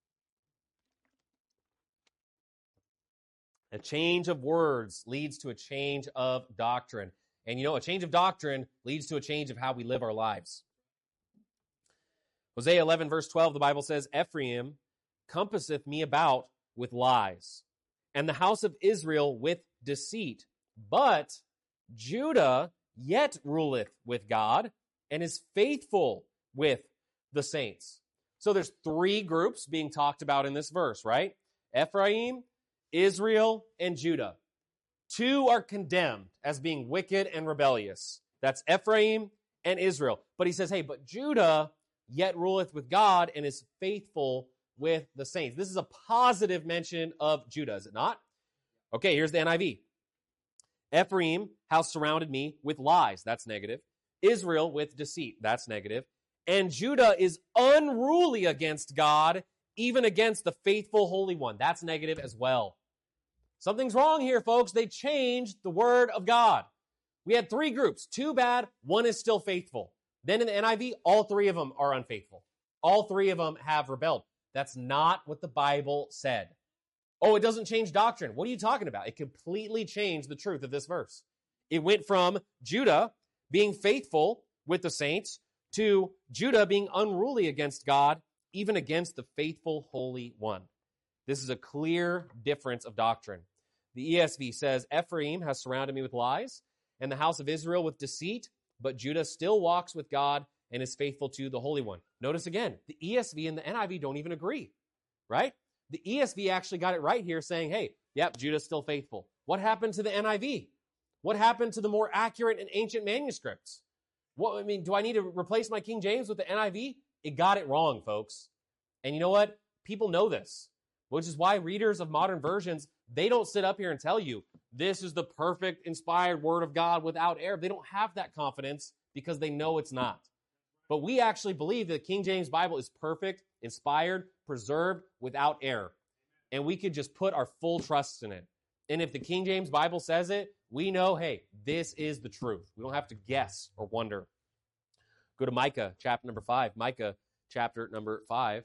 A change of words leads to a change of doctrine. And you know, a change of doctrine leads to a change of how we live our lives. Hosea 11, verse 12, the Bible says, Ephraim compasseth me about with lies, and the house of Israel with deceit. But Judah yet ruleth with God, and is faithful with the saints. So there's 3 groups being talked about in this verse, right? Ephraim, Israel, and Judah. 2 are condemned as being wicked and rebellious. That's Ephraim and Israel. But he says, hey, but Judah yet ruleth with God and is faithful with the saints. This is a positive mention of Judah, is it not? Okay, here's the NIV. Ephraim has surrounded me with lies. That's negative. Israel with deceit. That's negative. And Judah is unruly against God, even against the faithful Holy One. That's negative as well. Something's wrong here, folks. They changed the word of God. We had 3 groups. 2 bad, 1 is still faithful. Then in the NIV, all 3 of them are unfaithful. All 3 of them have rebelled. That's not what the Bible said. Oh, it doesn't change doctrine. What are you talking about? It completely changed the truth of this verse. It went from Judah being faithful with the saints to Judah being unruly against God, even against the faithful Holy One. This is a clear difference of doctrine. The ESV says, Ephraim has surrounded me with lies, and the house of Israel with deceit, but Judah still walks with God and is faithful to the Holy One. Notice again, the ESV and the NIV don't even agree, right? The ESV actually got it right here saying, hey, yep, Judah's still faithful. What happened to the NIV? What happened to the more accurate and ancient manuscripts? Do I need to replace my King James with the NIV? It got it wrong, folks. And you know what? People know this, which is why readers of modern versions, they don't sit up here and tell you, this is the perfect inspired word of God without error. They don't have that confidence because they know it's not. But we actually believe that the King James Bible is perfect, inspired, preserved, without error. And we could just put our full trust in it. And if the King James Bible says it, we know, hey, this is the truth. We don't have to guess or wonder. Go to Micah chapter number 5. Micah chapter number 5.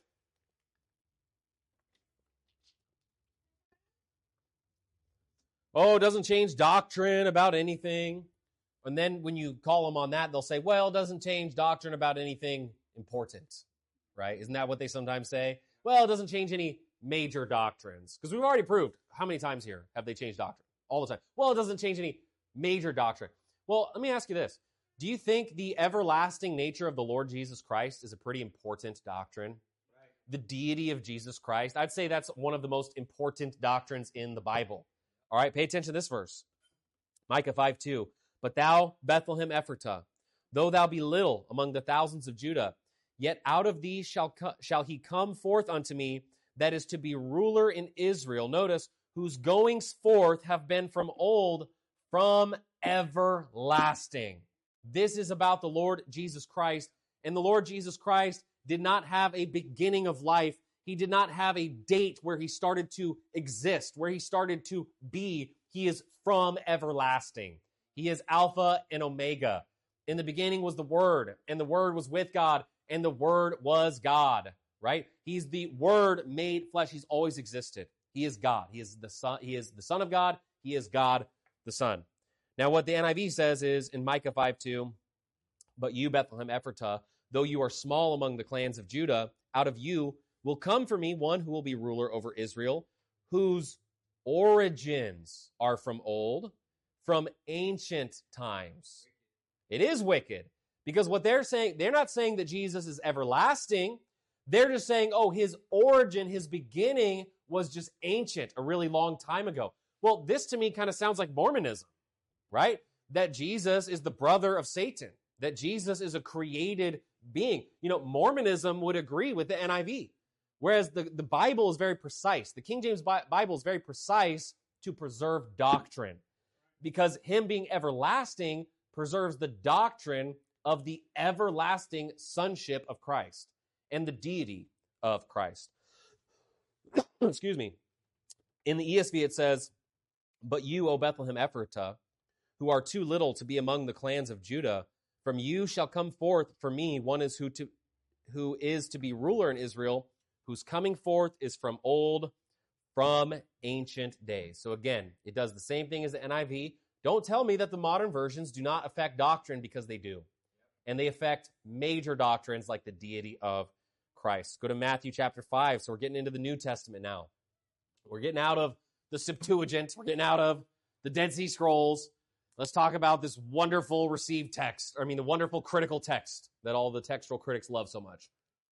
Oh, it doesn't change doctrine about anything. And then when you call them on that, they'll say, well, it doesn't change doctrine about anything important, right? Isn't that what they sometimes say? Well, it doesn't change any major doctrines. Because we've already proved, how many times here have they changed doctrine? All the time. Well, it doesn't change any major doctrine. Well, let me ask you this. Do you think the everlasting nature of the Lord Jesus Christ is a pretty important doctrine? Right. The deity of Jesus Christ, I'd say that's one of the most important doctrines in the Bible. All right, pay attention to this verse. Micah 5:2. But thou, Bethlehem Ephratah, though thou be little among the thousands of Judah, yet out of thee shall he come forth unto me, that is to be ruler in Israel. Notice, whose goings forth have been from old, from everlasting. This is about the Lord Jesus Christ. And the Lord Jesus Christ did not have a beginning of life. He did not have a date where he started to exist, where he started to be. He is from everlasting. He is Alpha and Omega. In the beginning was the Word, and the Word was with God, and the Word was God, right? He's the Word made flesh. He's always existed. He is God. He is the Son. He is the Son of God. He is God the Son. Now, what the NIV says is in Micah 5:2, but you, Bethlehem Ephratah, though you are small among the clans of Judah, out of you will come for me one who will be ruler over Israel, whose origins are from old, from ancient times. It is wicked, because what they're saying, they're not saying that Jesus is everlasting. They're just saying, oh, his origin, his beginning was just ancient, a really long time ago. Well, this to me kind of sounds like Mormonism, right? That Jesus is the brother of Satan, that Jesus is a created being. You know, Mormonism would agree with the NIV, whereas the Bible is very precise. The King James Bible is very precise to preserve doctrine, because him being everlasting preserves the doctrine of the everlasting sonship of Christ and the deity of Christ. Excuse me. In the ESV it says, but you, O Bethlehem Ephratah, who are too little to be among the clans of Judah, from you shall come forth for me one who is to be ruler in Israel, whose coming forth is from old, from ancient days. So again, it does the same thing as the NIV. Don't tell me that the modern versions do not affect doctrine, because they do. And they affect major doctrines like the deity of Christ. Go to Matthew chapter 5. So we're getting into the New Testament now. We're getting out of the Septuagint. We're getting out of the Dead Sea Scrolls. Let's talk about this wonderful received text. The wonderful critical text that all the textual critics love so much.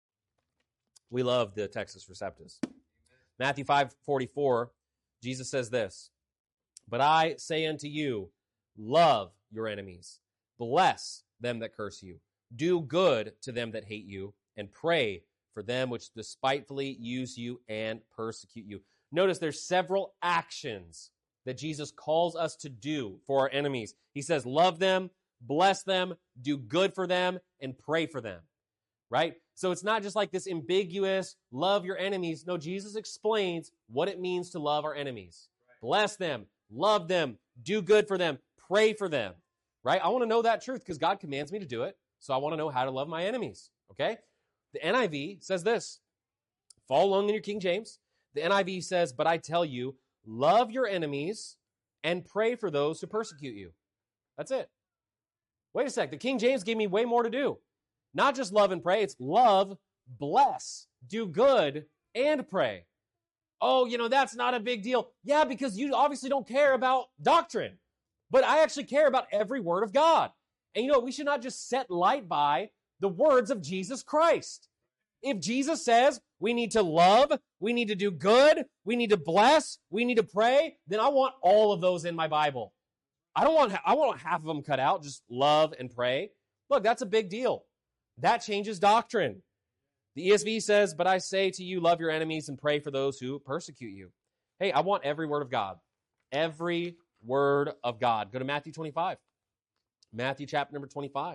We love the Textus Receptus. Matthew 5:44, Jesus says this, but I say unto you, love your enemies, bless them that curse you, do good to them that hate you, and pray for them which despitefully use you and persecute you. Notice there's several actions that Jesus calls us to do for our enemies. He says, love them, bless them, do good for them, and pray for them, right? So it's not just like this ambiguous, love your enemies. No, Jesus explains what it means to love our enemies. Bless them, love them, do good for them, pray for them, right? I want to know that truth because God commands me to do it. So I want to know how to love my enemies, okay? The NIV says this. Follow along in your King James. The NIV says, but I tell you, love your enemies and pray for those who persecute you. That's it. Wait a sec. The King James gave me way more to do. Not just love and pray. It's love, bless, do good, and pray. Oh, that's not a big deal. Yeah, because you obviously don't care about doctrine. But I actually care about every word of God. And we should not just set light by the words of Jesus Christ. If Jesus says we need to love, we need to do good, we need to bless, we need to pray, then I want all of those in my Bible. I want half of them cut out, just love and pray. Look, that's a big deal. That changes doctrine. The ESV says, but I say to you, love your enemies and pray for those who persecute you. Hey, I want every word of God. Every word of God. Go to Matthew 25. Matthew chapter number 25.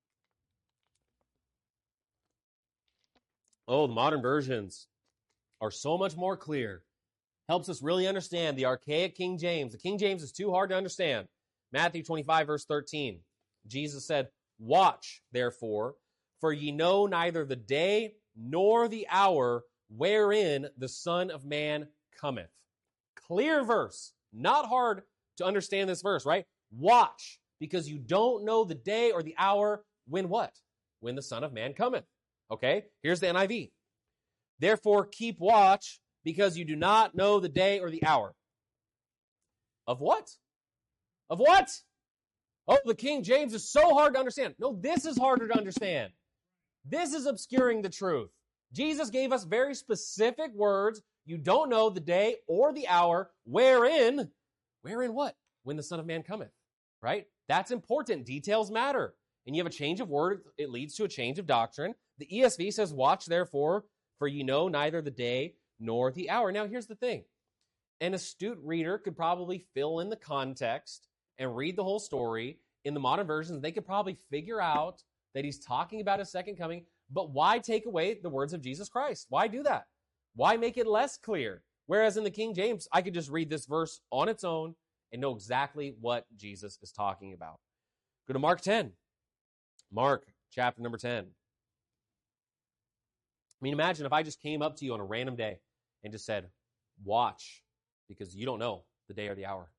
Oh, the modern versions are so much more clear. Helps us really understand the archaic King James. The King James is too hard to understand. Matthew 25, verse 13. Jesus said, watch, therefore, for ye know neither the day nor the hour wherein the Son of Man cometh. Clear verse. Not hard to understand this verse, right? Watch, because you don't know the day or the hour when what? When the Son of Man cometh. Okay, here's the NIV. Therefore, keep watch, because you do not know the day or the hour. Of what? Of what? Oh, the King James is so hard to understand. No, this is harder to understand. This is obscuring the truth. Jesus gave us very specific words. You don't know the day or the hour wherein what? When the Son of Man cometh, right? That's important. Details matter. And you have a change of word, it leads to a change of doctrine. The ESV says, watch therefore, for ye know neither the day nor the hour. Now, here's the thing. An astute reader could probably fill in the context and read the whole story. In the modern versions, they could probably figure out that he's talking about his second coming, but why take away the words of Jesus Christ? Why do that? Why make it less clear? Whereas in the King James, I could just read this verse on its own and know exactly what Jesus is talking about. Go to Mark 10. Mark chapter number 10. Imagine if I just came up to you on a random day and just said, watch, because you don't know the day or the hour.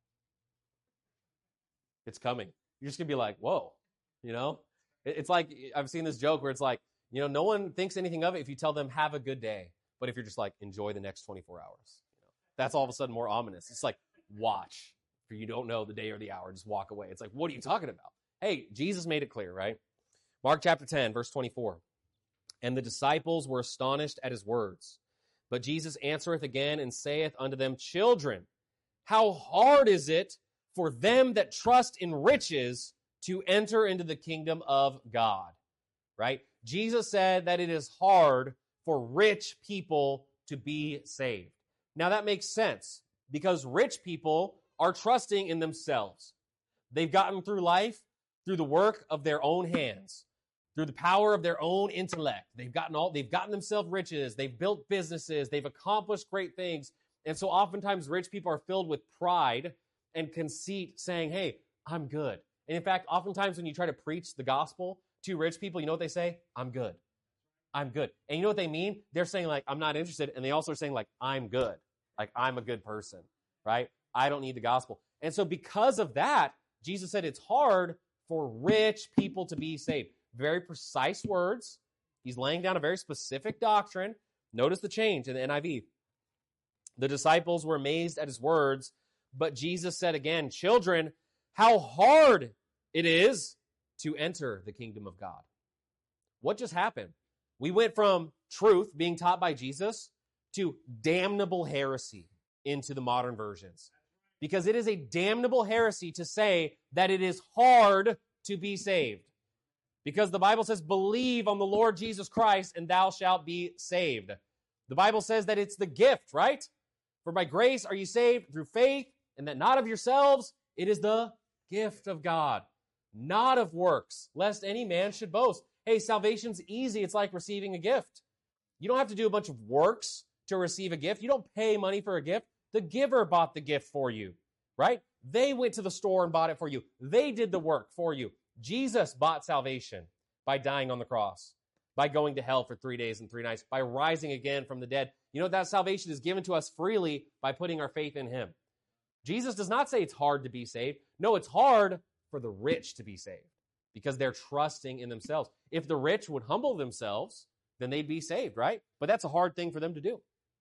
It's coming. You're just going to be like, whoa, It's like, I've seen this joke where it's like, no one thinks anything of it if you tell them, have a good day. But if you're just like, enjoy the next 24 hours, that's all of a sudden more ominous. It's like, watch, for you don't know the day or the hour. Just walk away. It's like, what are you talking about? Hey, Jesus made it clear, right? Mark chapter 10, verse 24. And the disciples were astonished at his words. But Jesus answereth again and saith unto them, children, how hard is it for them that trust in riches to enter into the kingdom of God, right? Jesus said that it is hard for rich people to be saved. Now that makes sense because rich people are trusting in themselves. They've gotten through life through the work of their own hands, through the power of their own intellect. They've gotten themselves riches. They've built businesses. They've accomplished great things. And so oftentimes rich people are filled with pride and conceit saying, hey, I'm good. And in fact, oftentimes when you try to preach the gospel to rich people, you know what they say? I'm good. I'm good. And you know what they mean? They're saying like, I'm not interested. And they also are saying like, I'm good. Like I'm a good person, right? I don't need the gospel. And so because of that, Jesus said it's hard for rich people to be saved. Very precise words. He's laying down a very specific doctrine. Notice the change in the NIV. The disciples were amazed at his words, but Jesus said again, children, how hard it is to enter the kingdom of God. What just happened? We went from truth being taught by Jesus to damnable heresy into the modern versions. Because it is a damnable heresy to say that it is hard to be saved. Because the Bible says, believe on the Lord Jesus Christ and thou shalt be saved. The Bible says that it's the gift, right? For by grace are you saved through faith, and that not of yourselves, it is the gift of God, not of works, lest any man should boast. Hey, salvation's easy. It's like receiving a gift. You don't have to do a bunch of works to receive a gift. You don't pay money for a gift. The giver bought the gift for you, right? They went to the store and bought it for you. They did the work for you. Jesus bought salvation by dying on the cross, by going to hell for 3 days and 3 nights, by rising again from the dead. You know, that salvation is given to us freely by putting our faith in him. Jesus does not say it's hard to be saved. No, it's hard for the rich to be saved because they're trusting in themselves. If the rich would humble themselves, then they'd be saved, right? But that's a hard thing for them to do.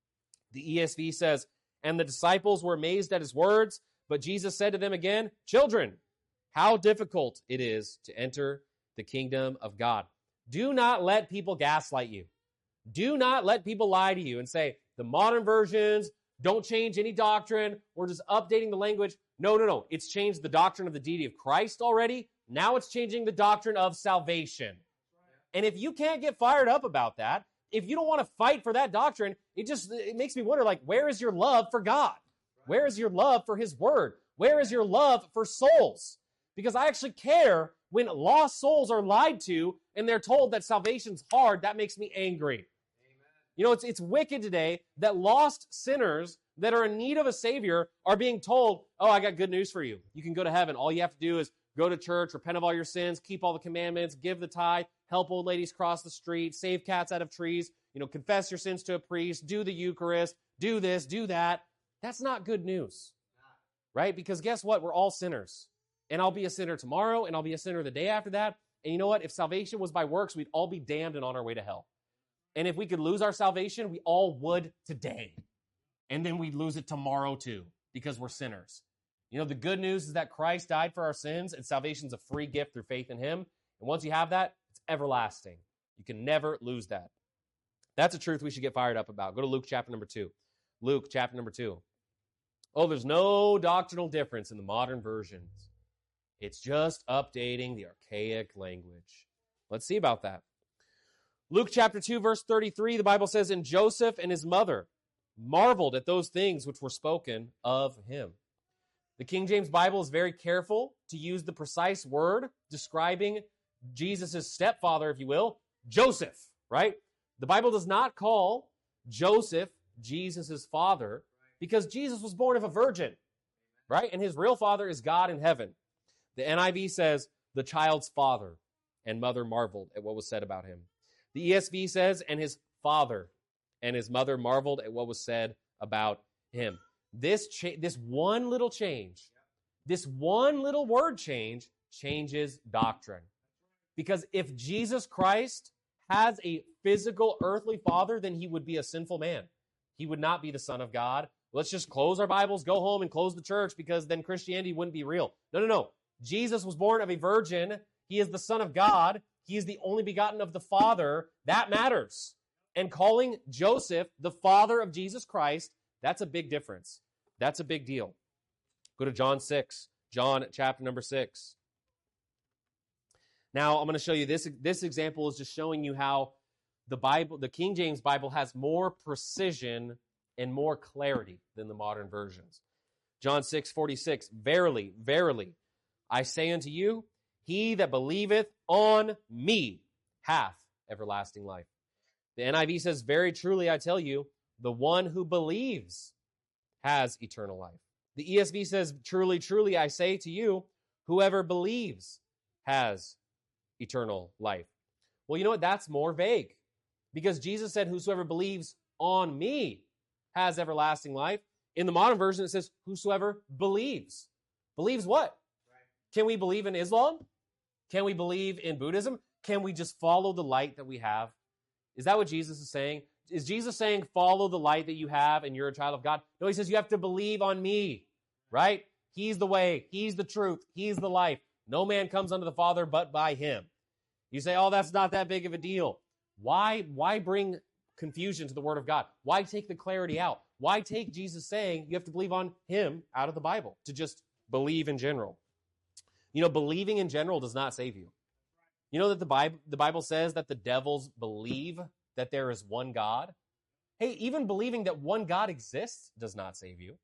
The ESV says, and the disciples were amazed at his words, but Jesus said to them again, children, how difficult it is to enter the kingdom of God. Do not let people gaslight you. Do not let people lie to you and say, the modern versions don't change any doctrine. We're just updating the language. No. It's changed the doctrine of the deity of Christ already. Now it's changing the doctrine of salvation. And if you can't get fired up about that, if you don't want to fight for that doctrine, it makes me wonder, like, where is your love for God? Where is your love for his word? Where is your love for souls? Because I actually care when lost souls are lied to and they're told that salvation's hard. That makes me angry. Amen. You know, it's wicked today that lost sinners that are in need of a savior are being told, oh, I got good news for you. You can go to heaven. All you have to do is go to church, repent of all your sins, keep all the commandments, give the tithe, help old ladies cross the street, save cats out of trees, confess your sins to a priest, do the Eucharist, do this, do that. That's not good news, right? Because guess what? We're all sinners. And I'll be a sinner tomorrow, and I'll be a sinner the day after that. And you know what? If salvation was by works, we'd all be damned and on our way to hell. And if we could lose our salvation, we all would today. And then we'd lose it tomorrow too, because we're sinners. The good news is that Christ died for our sins, and salvation's a free gift through faith in him. And once you have that, it's everlasting. You can never lose that. That's a truth we should get fired up about. Go to Luke chapter number 2. Luke chapter number 2. Oh, there's no doctrinal difference in the modern versions. It's just updating the archaic language. Let's see about that. Luke chapter 2, verse 33, the Bible says, and Joseph and his mother marveled at those things which were spoken of him. The King James Bible is very careful to use the precise word describing Jesus' stepfather, if you will, Joseph, right? The Bible does not call Joseph Jesus' father because Jesus was born of a virgin, right? And his real father is God in heaven. The NIV says the child's father and mother marveled at what was said about him. The ESV says, and his father and his mother marveled at what was said about him. This one little change, this one little word change changes doctrine. Because if Jesus Christ has a physical earthly father, then he would be a sinful man. He would not be the Son of God. Let's just close our Bibles, go home, and close the church because then Christianity wouldn't be real. No. Jesus was born of a virgin. He is the Son of God. He is the only begotten of the Father. That matters. And calling Joseph the father of Jesus Christ, that's a big difference. That's a big deal. Go to John 6. John chapter number 6. Now, I'm going to show you this example is just showing you how the Bible, the King James Bible, has more precision and more clarity than the modern versions. John 6:46, verily, verily, I say unto you, he that believeth on me hath everlasting life. The NIV says, very truly I tell you, the one who believes has eternal life. The ESV says, truly, truly I say to you, whoever believes has eternal life. Well, you know what? That's more vague. Because Jesus said, whosoever believes on me has everlasting life. In the modern version, it says, whosoever believes. Believes what? Right. Can we believe in Islam? Can we believe in Buddhism? Can we just follow the light that we have? Is that what Jesus is saying? Is Jesus saying, follow the light that you have and you're a child of God? No, he says, you have to believe on me, right? He's the way. He's the truth. He's the life. No man comes unto the Father but by him. You say, oh, that's not that big of a deal. Why bring confusion to the Word of God? Why take the clarity out? Why take Jesus saying you have to believe on him out of the Bible to just believe in general? Believing in general does not save you. You know that the Bible says that the devils believe that there is one God? Hey, even believing that one God exists does not save you.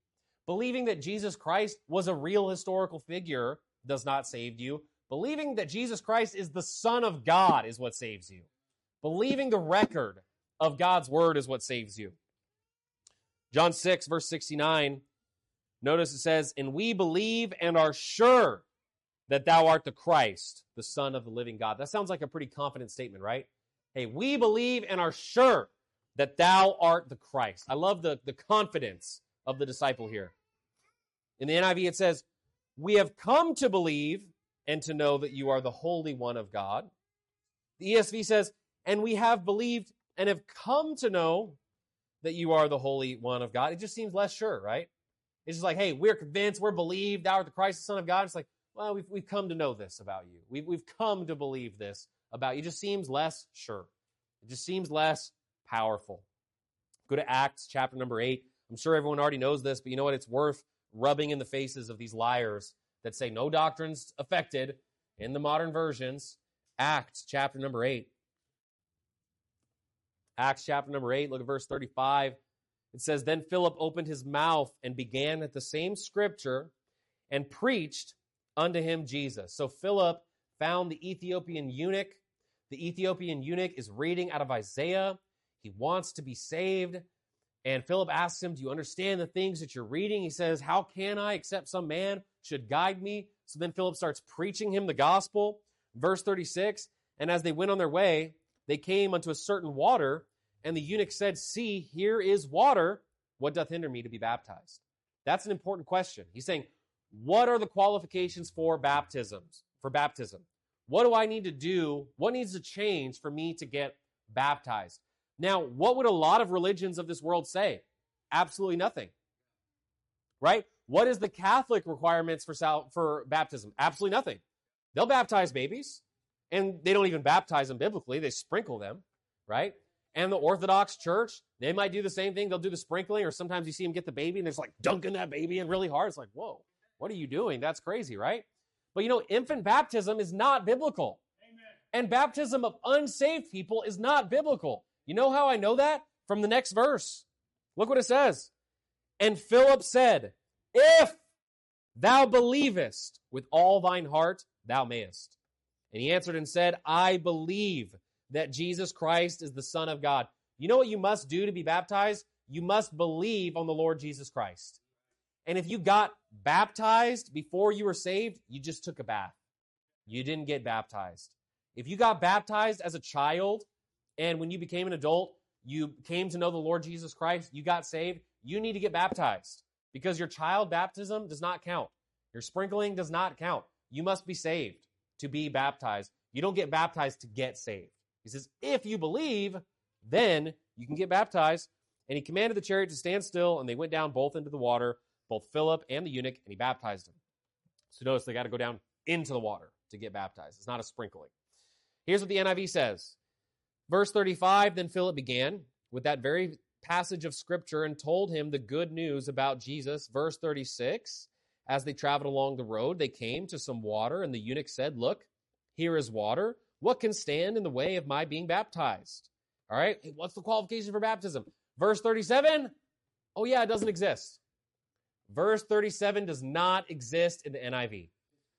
Believing that Jesus Christ was a real historical figure does not save you. Believing that Jesus Christ is the Son of God is what saves you. Believing the record of God's word is what saves you. John 6, verse 69, notice it says, "And we believe and are sure that thou art the Christ, the Son of the living God." That sounds like a pretty confident statement, right? Hey, we believe and are sure that thou art the Christ. I love the confidence of the disciple here. In the NIV, it says, "We have come to believe and to know that you are the Holy One of God." The ESV says, "And we have believed and have come to know that you are the Holy One of God." It just seems less sure, right? It's just like, hey, we're convinced, we're believed, thou art the Christ, the Son of God. It's like, well, we've come to know this about you. We've come to believe this about you. It just seems less sure. It just seems less powerful. Go to Acts chapter number 8. I'm sure everyone already knows this, but you know what? It's worth rubbing in the faces of these liars that say no doctrine's affected in the modern versions. Acts chapter number 8. Acts chapter number 8, look at verse 35. It says, "Then Philip opened his mouth and began at the same scripture and preached unto him Jesus." So Philip found the Ethiopian eunuch. The Ethiopian eunuch is reading out of Isaiah. He wants to be saved. And Philip asks him, "Do you understand the things that you're reading?" He says, "How can I, except some man should guide me?" So then Philip starts preaching him the gospel. Verse 36, "And as they went on their way, they came unto a certain water, and the eunuch said, See, here is water. What doth hinder me to be baptized?" That's an important question. He's saying, what are the qualifications for baptism? What do I need to do? What needs to change for me to get baptized? Now, what would a lot of religions of this world say? Absolutely nothing. Right? What is the Catholic requirements for baptism? Absolutely nothing. They'll baptize babies, and they don't even baptize them biblically. They sprinkle them, right? And the Orthodox Church, they might do the same thing. They'll do the sprinkling, or sometimes you see them get the baby, and they're just like dunking that baby in really hard. It's like, whoa, what are you doing? That's crazy, right? But you know, infant baptism is not biblical. Amen. And baptism of unsaved people is not biblical. You know how I know that? From the next verse. Look what it says. "And Philip said, If thou believest with all thine heart, thou mayest. And he answered and said, I believe that Jesus Christ is the Son of God." You know what you must do to be baptized? You must believe on the Lord Jesus Christ. And if you got baptized before you were saved, you just took a bath. You didn't get baptized. If you got baptized as a child, and when you became an adult, you came to know the Lord Jesus Christ, you got saved, you need to get baptized. Because your child baptism does not count. Your sprinkling does not count. You must be saved to be baptized. You don't get baptized to get saved. He says, if you believe, then you can get baptized. And he commanded the chariot to stand still, and they went down both into the water, both Philip and the eunuch, and he baptized him. So notice they got to go down into the water to get baptized. It's not a sprinkling. Here's what the NIV says. Verse 35, "Then Philip began with that very passage of Scripture and told him the good news about Jesus." Verse 36, "As they traveled along the road, they came to some water, and the eunuch said, Look, here is water. What can stand in the way of my being baptized?" All right, what's the qualification for baptism? Verse 37, oh yeah, it doesn't exist. Verse 37 does not exist in the NIV.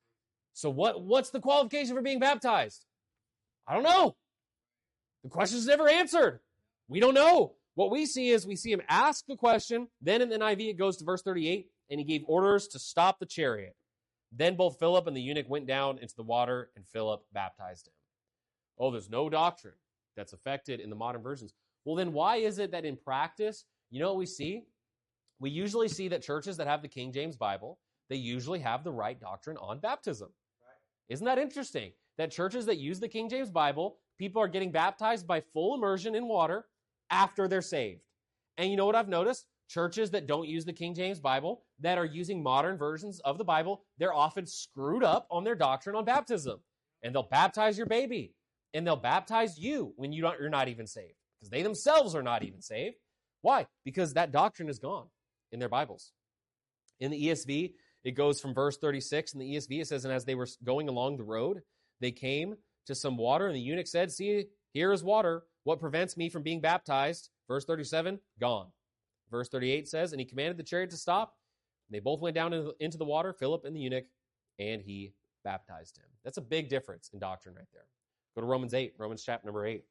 So what's the qualification for being baptized? I don't know. The question's never answered. We don't know. What we see is we see him ask the question. Then in the NIV, it goes to verse 38, and he gave orders to stop the chariot. Then both Philip and the eunuch went down into the water, and Philip baptized him. Oh, there's no doctrine that's affected in the modern versions. Well, then why is it that in practice, you know what we see? We usually see that churches that have the King James Bible, they usually have the right doctrine on baptism. Right. Isn't that interesting? That churches that use the King James Bible, people are getting baptized by full immersion in water after they're saved. And you know what I've noticed? Churches that don't use the King James Bible, that are using modern versions of the Bible, they're often screwed up on their doctrine on baptism. And they'll baptize your baby. And they'll baptize you when you're not even saved. Because they themselves are not even saved. Why? Because that doctrine is gone in their Bibles. In the ESV, it goes from verse 36. In the ESV, it says, "And as they were going along the road, they came to some water, and the eunuch said, See, here is water. What prevents me from being baptized?" Verse 37, gone. Verse 38 says, "And he commanded the chariot to stop." They both went down into the water, Philip and the eunuch, and he baptized him. That's a big difference in doctrine right there. Go to Romans chapter number 8.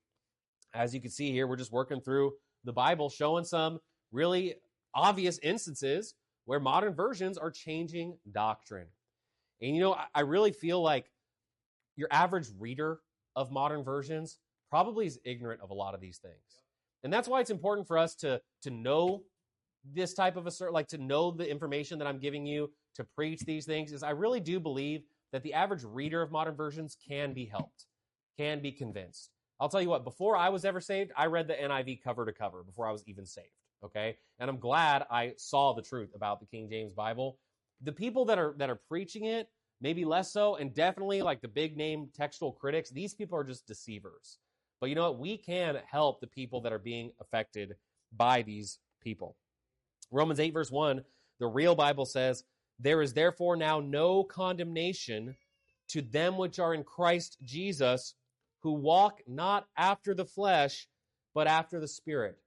As you can see here, we're just working through the Bible, showing some really obvious instances where modern versions are changing doctrine. And I really feel like your average reader of modern versions probably is ignorant of a lot of these things. And that's why it's important for us to know this type of to know the information that I'm giving you, to preach these things, is I really do believe that the average reader of modern versions can be helped, can be convinced. I'll tell you what, before I was ever saved, I read the NIV cover to cover before I was even saved, okay? And I'm glad I saw the truth about the King James Bible. The people that are preaching it, maybe less so, and definitely like the big name textual critics, these people are just deceivers. But you know what? We can help the people that are being affected by these people. Romans 8 verse 1, the real Bible says, "There is therefore now no condemnation to them which are in Christ Jesus, who walk not after the flesh, but after the Spirit."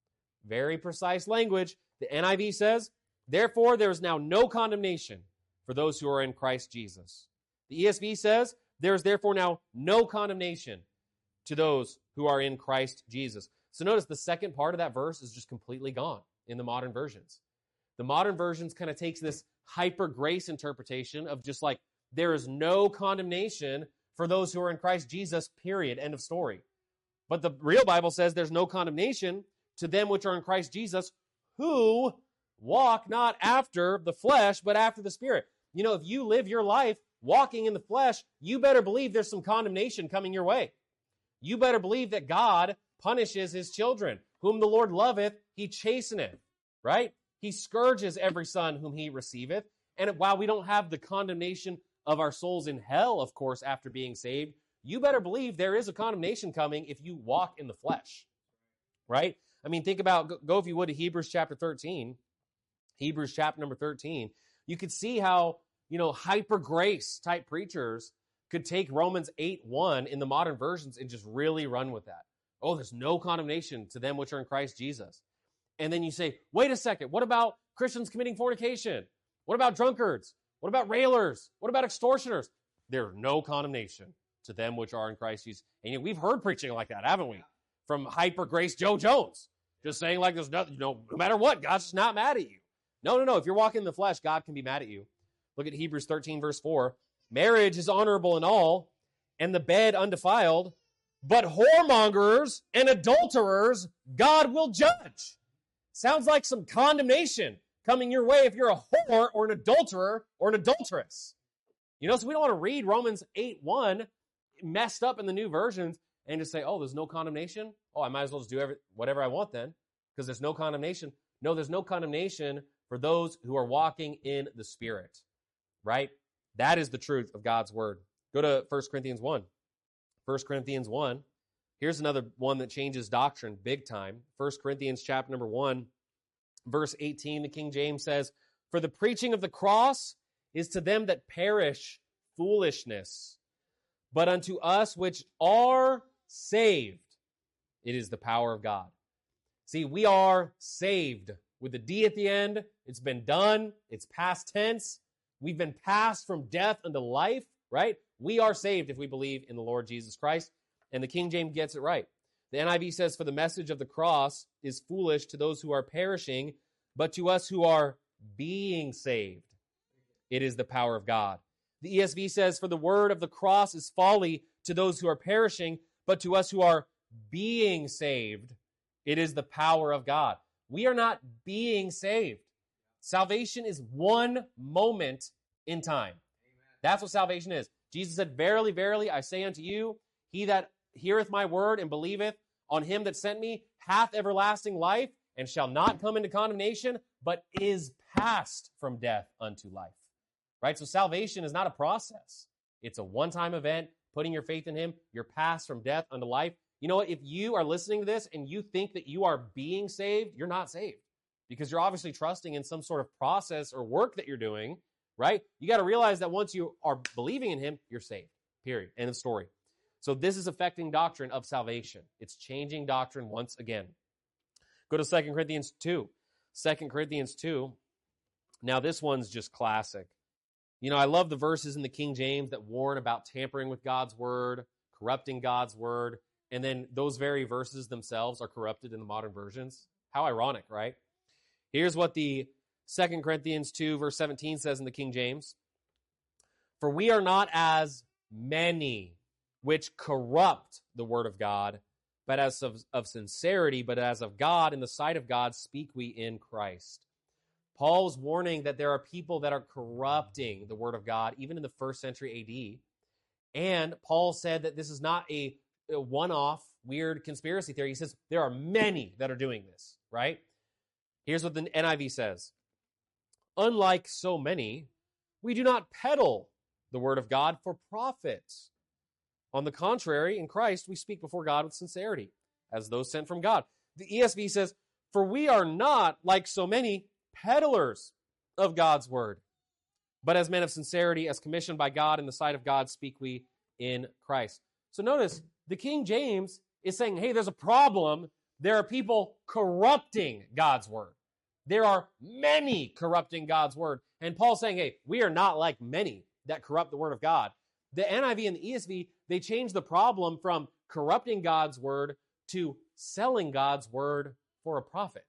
Very precise language. The NIV says, "Therefore there is now no condemnation for those who are in Christ Jesus." The ESV says, "There is therefore now no condemnation to those who are in Christ Jesus." So notice the second part of that verse is just completely gone in the modern versions. The modern versions kind of takes this hyper grace interpretation of just like, there is no condemnation for those who are in Christ Jesus, period, end of story. But the real Bible says there's no condemnation to them which are in Christ Jesus, who walk not after the flesh, but after the Spirit. If you live your life walking in the flesh, you better believe there's some condemnation coming your way. You better believe that God punishes his children. Whom the Lord loveth, he chasteneth, right? He scourges every son whom he receiveth. And while we don't have the condemnation of our souls in hell, of course, after being saved, you better believe there is a condemnation coming if you walk in the flesh, right? I mean, think about, go if you would to Hebrews chapter 13. Hebrews chapter number 13. You could see how, hyper grace type preachers could take Romans 8:1 in the modern versions and just really run with that. Oh, there's no condemnation to them which are in Christ Jesus. And then you say, wait a second, what about Christians committing fornication? What about drunkards? What about railers? What about extortioners? There's no condemnation to them which are in Christ Jesus. And we've heard preaching like that, haven't we? From hyper grace Joe Jones, just saying like there's nothing, no matter what, God's just not mad at you. No. If you're walking in the flesh, God can be mad at you. Look at Hebrews 13 verse 4. "Marriage is honorable in all, and the bed undefiled, but whoremongers and adulterers God will judge." Sounds like some condemnation coming your way if you're a whore or an adulterer or an adulteress. So we don't want to read Romans 8:1 messed up in the new versions and just say, oh, there's no condemnation? Oh, I might as well just do whatever I want then, because there's no condemnation. No, there's no condemnation for those who are walking in the Spirit, right? That is the truth of God's word. Go to 1 Corinthians 1. 1 Corinthians 1. Here's another one that changes doctrine big time. 1 Corinthians chapter number 1, verse 18, the King James says, "For the preaching of the cross is to them that perish foolishness, but unto us which are saved, it is the power of God." See, we are saved with the D at the end. It's been done. It's past tense. We've been passed from death unto life, right? We are saved if we believe in the Lord Jesus Christ. And the King James gets it right. The NIV says, "For the message of the cross is foolish to those who are perishing, but to us who are being saved, it is the power of God." The ESV says, "For the word of the cross is folly to those who are perishing, but to us who are being saved, it is the power of God." We are not being saved. Salvation is one moment in time. That's what salvation is. Jesus said, "Verily, verily, I say unto you, he that heareth my word and believeth on him that sent me hath everlasting life, and shall not come into condemnation, but is passed from death unto life." Right? So salvation is not a process. It's a one-time event, putting your faith in him. You're passed from death unto life. You know what? If you are listening to this and you think that you are being saved, you're not saved, because you're obviously trusting in some sort of process or work that you're doing, right? You got to realize that once you are believing in him, you're saved, period. End of story. So this is affecting doctrine of salvation. It's changing doctrine once again. Go to 2 Corinthians 2. 2 Corinthians 2, Now, this one's just classic. You know, I love the verses in the King James that warn about tampering with God's word, corrupting God's word, and then those very verses themselves are corrupted in the modern versions. How ironic, right? Here's what the 2 Corinthians 2, verse 17 says in the King James. For we are not as many which corrupt the word of God, but as of sincerity, but as of God, in the sight of God, speak we in Christ. Paul's warning that there are people that are corrupting the word of God, even in the first century AD. And Paul said that this is not a one-off weird conspiracy theory. He says there are many that are doing this, right? Here's what the NIV says. Unlike so many, we do not peddle the word of God for profit. On the contrary, in Christ, we speak before God with sincerity, as those sent from God. The ESV says, for we are not, like so many, peddlers of God's word, but as men of sincerity, as commissioned by God in the sight of God, speak we in Christ. So notice, the King James is saying, hey, there's a problem. There are people corrupting God's word. There are many corrupting God's word. And Paul's saying, hey, we are not like many that corrupt the word of God. The NIV and the ESV, they changed the problem from corrupting God's word to selling God's word for a profit.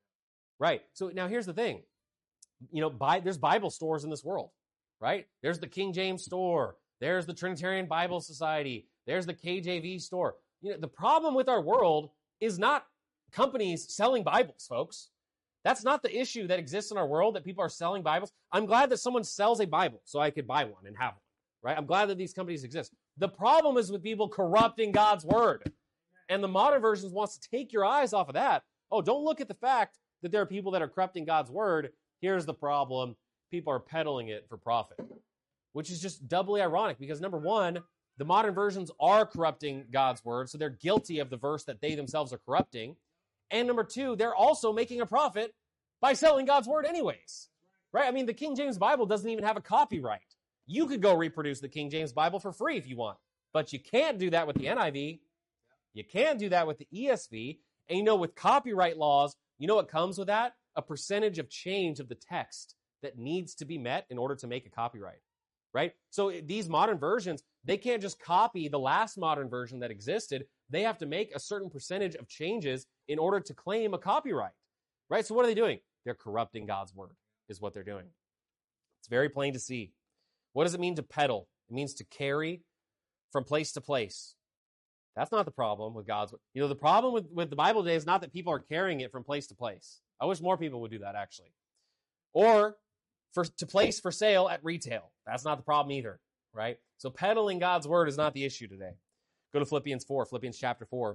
Right. So now here's the thing. You know, there's Bible stores in this world, right? There's the King James store. There's the Trinitarian Bible Society. There's the KJV store. You know, the problem with our world is not companies selling Bibles, folks. That's not the issue that exists in our world, that people are selling Bibles. I'm glad that someone sells a Bible so I could buy one and have one, right? I'm glad that these companies exist. The problem is with people corrupting God's word. And the modern versions wants to take your eyes off of that. Oh, don't look at the fact that there are people that are corrupting God's word. Here's the problem. People are peddling it for profit, which is just doubly ironic because, number one, the modern versions are corrupting God's word, so they're guilty of the verse that they themselves are corrupting. And number two, they're also making a profit by selling God's word anyways, right? I mean, the King James Bible doesn't even have a copyright. You could go reproduce the King James Bible for free if you want, but you can't do that with the NIV. You can't do that with the ESV. And you know, with copyright laws, you know what comes with that? A percentage of change of the text that needs to be met in order to make a copyright, right? So these modern versions, they can't just copy the last modern version that existed. They have to make a certain percentage of changes in order to claim a copyright, right? So what are they doing? They're corrupting God's word, is what they're doing. It's very plain to see. What does it mean to peddle? It means to carry from place to place. That's not the problem with God's word. You know, the problem with the Bible today is not that people are carrying it from place to place. I wish more people would do that, actually. Or to place for sale at retail. That's not the problem either, right? So peddling God's word is not the issue today. Go to Philippians 4, Philippians chapter 4.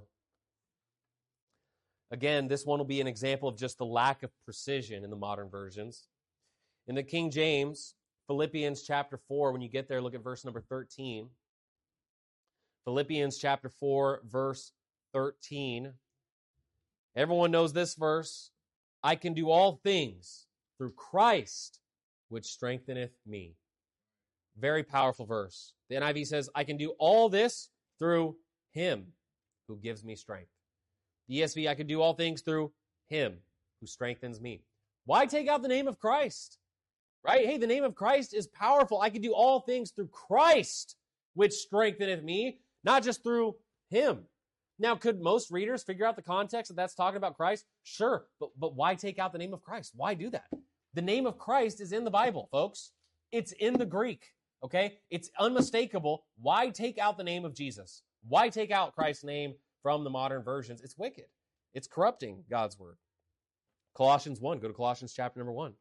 Again, this one will be an example of just the lack of precision in the modern versions. In the King James, Philippians chapter 4, when you get there, look at verse number 13. Philippians chapter 4, verse 13. Everyone knows this verse. I can do all things through Christ, which strengtheneth me. Very powerful verse. The NIV says, I can do all this through him who gives me strength. The ESV, I can do all things through him who strengthens me. Why take out the name of Christ? Right? Hey, the name of Christ is powerful. I can do all things through Christ, which strengtheneth me, not just through him. Now, could most readers figure out the context that that's talking about Christ? Sure, but why take out the name of Christ? Why do that? The name of Christ is in the Bible, folks. It's in the Greek, okay? It's unmistakable. Why take out the name of Jesus? Why take out Christ's name from the modern versions? It's wicked. It's corrupting God's word. Colossians 1, go to Colossians chapter number 1.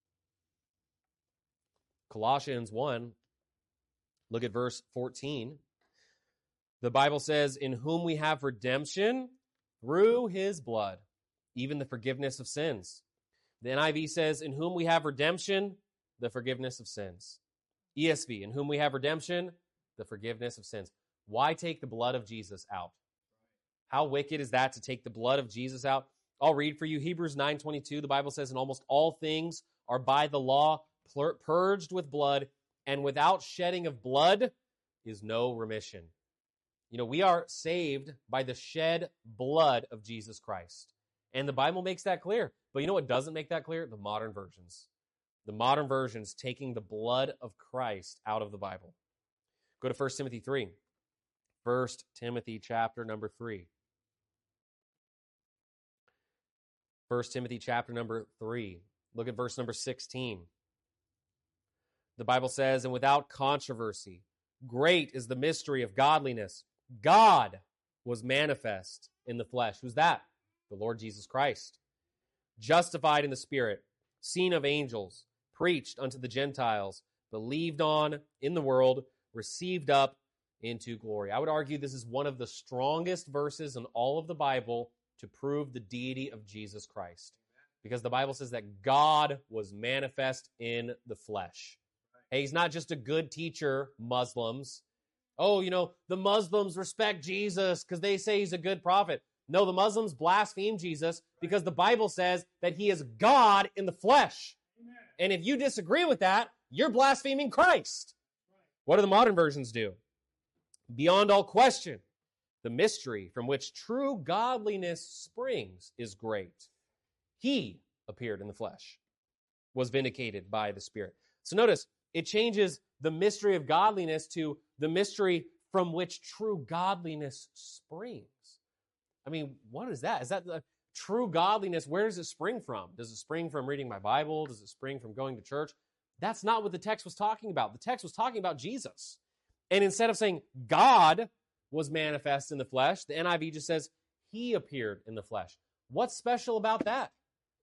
Colossians 1, look at verse 14. The Bible says, in whom we have redemption through his blood, even the forgiveness of sins. The NIV says, in whom we have redemption, the forgiveness of sins. ESV, in whom we have redemption, the forgiveness of sins. Why take the blood of Jesus out? How wicked is that to take the blood of Jesus out? I'll read for you Hebrews 9:22. The Bible says, in almost all things are by the law purged with blood, and without shedding of blood is no remission. You know, we are saved by the shed blood of Jesus Christ. And the Bible makes that clear. But you know what doesn't make that clear? The modern versions. The modern version's taking the blood of Christ out of the Bible. Go to 1 Timothy 3. 1 Timothy chapter number 3. 1 Timothy chapter number 3. Look at verse number 16. The Bible says, and without controversy, great is the mystery of godliness. God was manifest in the flesh. Who's that? The Lord Jesus Christ. Justified in the Spirit, seen of angels, preached unto the Gentiles, believed on in the world, received up into glory. I would argue this is one of the strongest verses in all of the Bible to prove the deity of Jesus Christ. Because the Bible says that God was manifest in the flesh. Hey, he's not just a good teacher, Muslims. Oh, the Muslims respect Jesus because they say he's a good prophet. No, the Muslims blaspheme Jesus because the Bible says that he is God in the flesh. Amen. And if you disagree with that, you're blaspheming Christ. What do the modern versions do? Beyond all question, the mystery from which true godliness springs is great. He appeared in the flesh, was vindicated by the Spirit. So notice, it changes the mystery of godliness to the mystery from which true godliness springs. I mean, what is that? Is that the true godliness? Where does it spring from? Does it spring from reading my Bible? Does it spring from going to church? That's not what the text was talking about. The text was talking about Jesus. And instead of saying God was manifest in the flesh, the NIV just says he appeared in the flesh. What's special about that?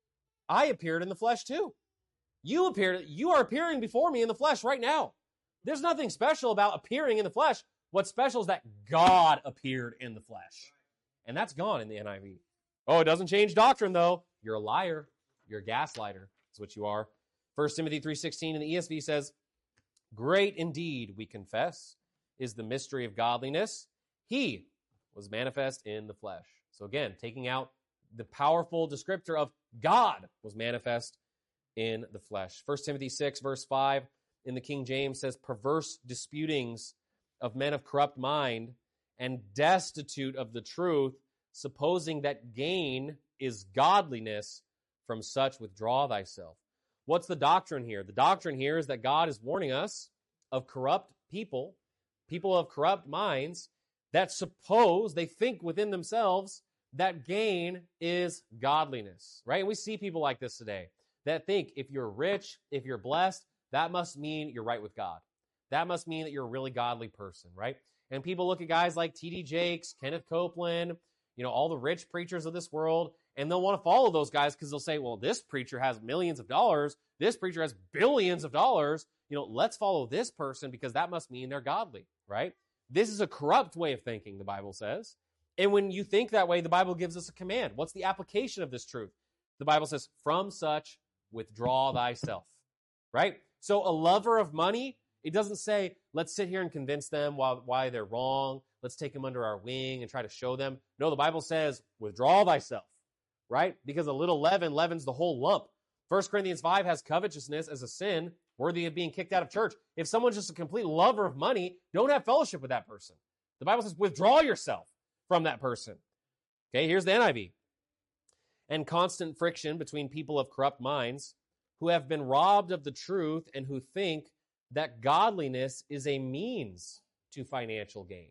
I appeared in the flesh too. You are appearing before me in the flesh right now. There's nothing special about appearing in the flesh. What's special is that God appeared in the flesh. And that's gone in the NIV. Oh, it doesn't change doctrine, though. You're a liar. You're a gaslighter. That's what you are. 1 Timothy 3:16 in the ESV says, great indeed, we confess, is the mystery of godliness. He was manifest in the flesh. So again, taking out the powerful descriptor of God was manifest in the flesh. 1 Timothy 6, verse 5 in the King James says, perverse disputings of men of corrupt mind and destitute of the truth, supposing that gain is godliness, from such withdraw thyself. What's the doctrine here? The doctrine here is that God is warning us of corrupt people of corrupt minds that suppose, they think within themselves, that gain is godliness, right? And we see people like this today that think if you're rich, if you're blessed, that must mean you're right with God. That must mean that you're a really godly person, right? And people look at guys like T.D. Jakes, Kenneth Copeland, all the rich preachers of this world, and they'll want to follow those guys because they'll say, well, this preacher has millions of dollars. This preacher has billions of dollars. Let's follow this person because that must mean they're godly, right? This is a corrupt way of thinking, the Bible says. And when you think that way, the Bible gives us a command. What's the application of this truth? The Bible says, from such withdraw thyself, right? So a lover of money, it doesn't say, let's sit here and convince them why they're wrong. Let's take them under our wing and try to show them. No, the Bible says, withdraw thyself, right? Because a little leaven leavens the whole lump. 1 Corinthians 5 has covetousness as a sin worthy of being kicked out of church. If someone's just a complete lover of money, don't have fellowship with that person. The Bible says, withdraw yourself from that person. Okay, here's the NIV. And constant friction between people of corrupt minds who have been robbed of the truth and who think that godliness is a means to financial gain.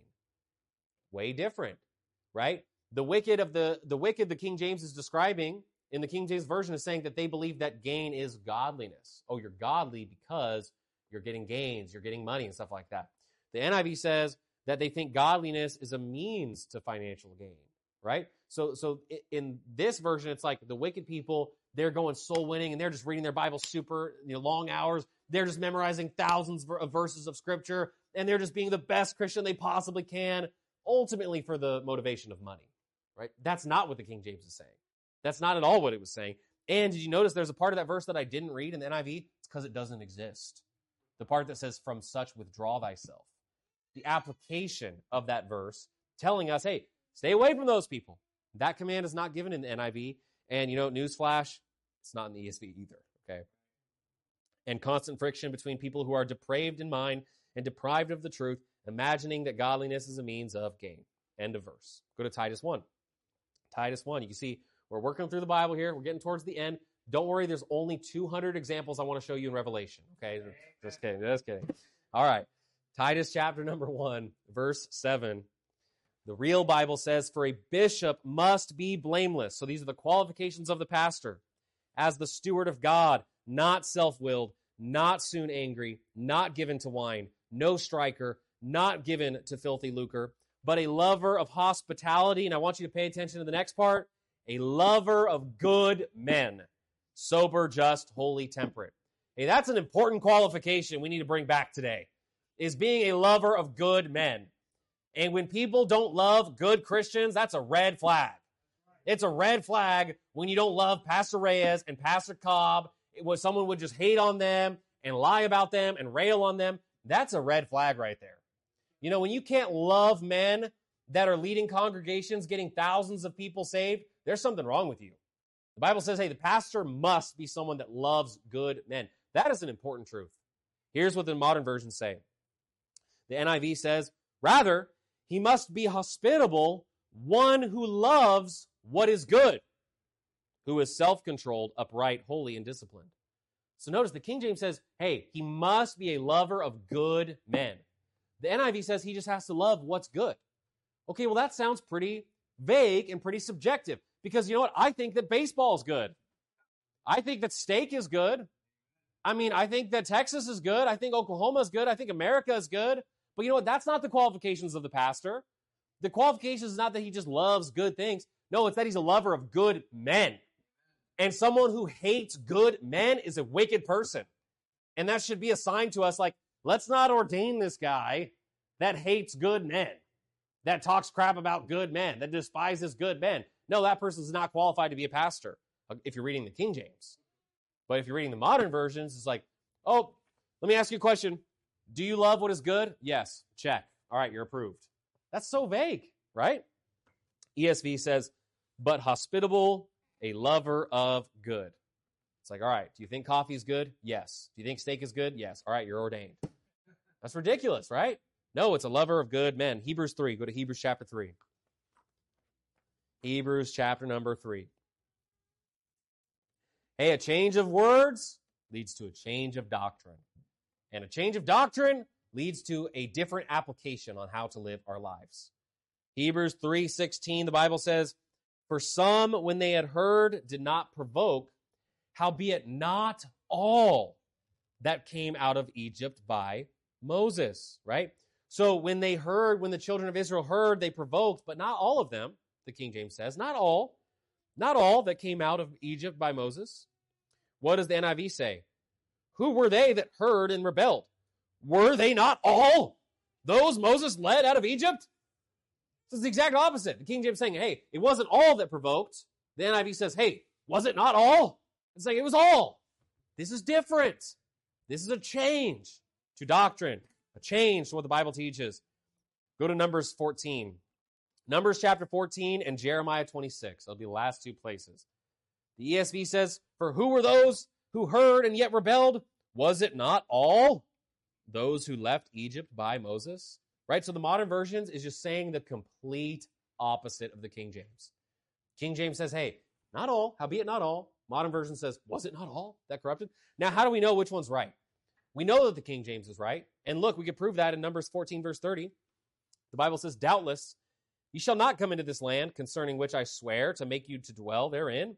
Way different, right? The wicked, the King James is describing in the King James Version is saying that they believe that gain is godliness. Oh, you're godly because you're getting gains, you're getting money and stuff like that. The NIV says that they think godliness is a means to financial gain, right? So in this version, it's like the wicked people, they're going soul winning and they're just reading their Bible super long hours. They're just memorizing thousands of verses of scripture and they're just being the best Christian they possibly can, ultimately for the motivation of money, right? That's not what the King James is saying. That's not at all what it was saying. And did you notice there's a part of that verse that I didn't read in the NIV? It's because it doesn't exist. The part that says, from such withdraw thyself. The application of that verse telling us, hey, stay away from those people. That command is not given in the NIV. And newsflash, it's not in the ESV either, okay? And constant friction between people who are depraved in mind and deprived of the truth, imagining that godliness is a means of gain. End of verse. Go to Titus 1. Titus 1, you can see we're working through the Bible here. We're getting towards the end. Don't worry, there's only 200 examples I want to show you in Revelation. Okay, just kidding, just kidding. All right, Titus chapter number 1, verse 7. The real Bible says, for a bishop must be blameless. So these are the qualifications of the pastor. As the steward of God, not self-willed, not soon angry, not given to wine, no striker, not given to filthy lucre, but a lover of hospitality. And I want you to pay attention to the next part. A lover of good men, sober, just, holy, temperate. Hey, that's an important qualification we need to bring back today, is being a lover of good men. And when people don't love good Christians, that's a red flag. It's a red flag when you don't love Pastor Reyes and Pastor Cobb, when someone would just hate on them and lie about them and rail on them. That's a red flag right there. You know, when you can't love men that are leading congregations, getting thousands of people saved, there's something wrong with you. The Bible says, hey, the pastor must be someone that loves good men. That is an important truth. Here's what the modern versions say. The NIV says, rather, he must be hospitable, one who loves what is good, who is self-controlled, upright, holy, and disciplined. So notice the King James says, hey, he must be a lover of good men. The NIV says he just has to love what's good. Okay, well, that sounds pretty vague and pretty subjective, because you know what? I think that baseball is good. I think that steak is good. I mean, I think that Texas is good. I think Oklahoma is good. I think America is good. But you know what? That's not the qualifications of the pastor. The qualifications is not that he just loves good things. No, it's that he's a lover of good men. And someone who hates good men is a wicked person. And that should be a sign to us like, let's not ordain this guy that hates good men, that talks crap about good men, that despises good men. No, that person is not qualified to be a pastor if you're reading the King James. But if you're reading the modern versions, it's like, oh, let me ask you a question. Do you love what is good? Yes. Check. All right, you're approved. That's so vague, right? ESV says, but hospitable, a lover of good. It's like, all right, do you think coffee is good? Yes. Do you think steak is good? Yes. All right, you're ordained. That's ridiculous, right? No, it's a lover of good men. Hebrews 3. Go to Hebrews chapter 3. Hebrews chapter number 3. Hey, a change of words leads to a change of doctrine. And a change of doctrine leads to a different application on how to live our lives. Hebrews 3:16, the Bible says, for some, when they had heard, did not provoke, howbeit not all that came out of Egypt by Moses, right? So when they heard, when the children of Israel heard, they provoked, but not all of them, the King James says, not all that came out of Egypt by Moses. What does the NIV say? Who were they that heard and rebelled? Were they not all those Moses led out of Egypt? So it's the exact opposite. The King James saying, hey, it wasn't all that provoked. The NIV says, hey, was it not all? It's like, it was all. This is different. This is a change to doctrine, a change to what the Bible teaches. Go to Numbers 14. Numbers chapter 14 and Jeremiah 26. That'll be the last two places. The ESV says, for who were those who heard and yet rebelled? Was it not all those who left Egypt by Moses? Right? So the modern versions is just saying the complete opposite of the King James. King James says, hey, not all, howbeit not all. Modern version says, was it not all that corrupted? Now, how do we know which one's right? We know that the King James is right. And look, we can prove that in Numbers 14, verse 30. The Bible says, doubtless, ye shall not come into this land, concerning which I swear to make you to dwell therein,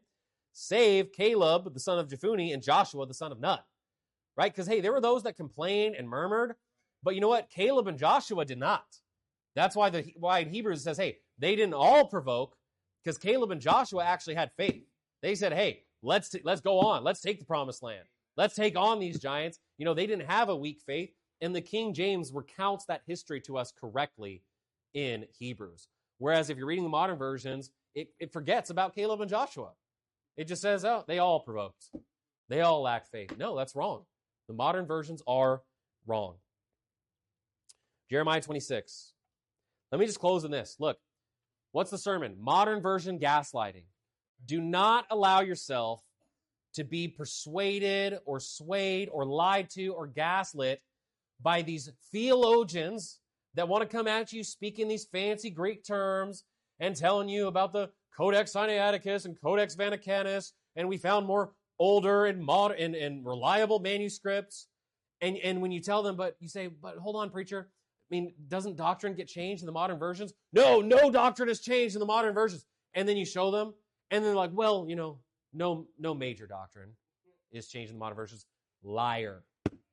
save Caleb, the son of Jephunneh, and Joshua, the son of Nun. Right? Because, hey, there were those that complained and murmured, but you know what? Caleb and Joshua did not. That's why in Hebrews it says, hey, they didn't all provoke, because Caleb and Joshua actually had faith. They said, hey, let's go on. Let's take the promised land. Let's take on these giants. You know, they didn't have a weak faith, and the King James recounts that history to us correctly in Hebrews. Whereas if you're reading the modern versions, it forgets about Caleb and Joshua. It just says, oh, they all provoked. They all lacked faith. No, that's wrong. The modern versions are wrong. Jeremiah 26. Let me just close on this. Look, what's the sermon? Modern version gaslighting. Do not allow yourself to be persuaded or swayed or lied to or gaslit by these theologians that want to come at you speaking these fancy Greek terms and telling you about the Codex Sinaiticus and Codex Vaticanus, and we found more older and modern and reliable manuscripts. And when you tell them, but you say, but hold on, preacher. I mean, doesn't doctrine get changed in the modern versions? No doctrine has changed in the modern versions. And then you show them, and they're like, well, no major doctrine is changed in the modern versions. Liar.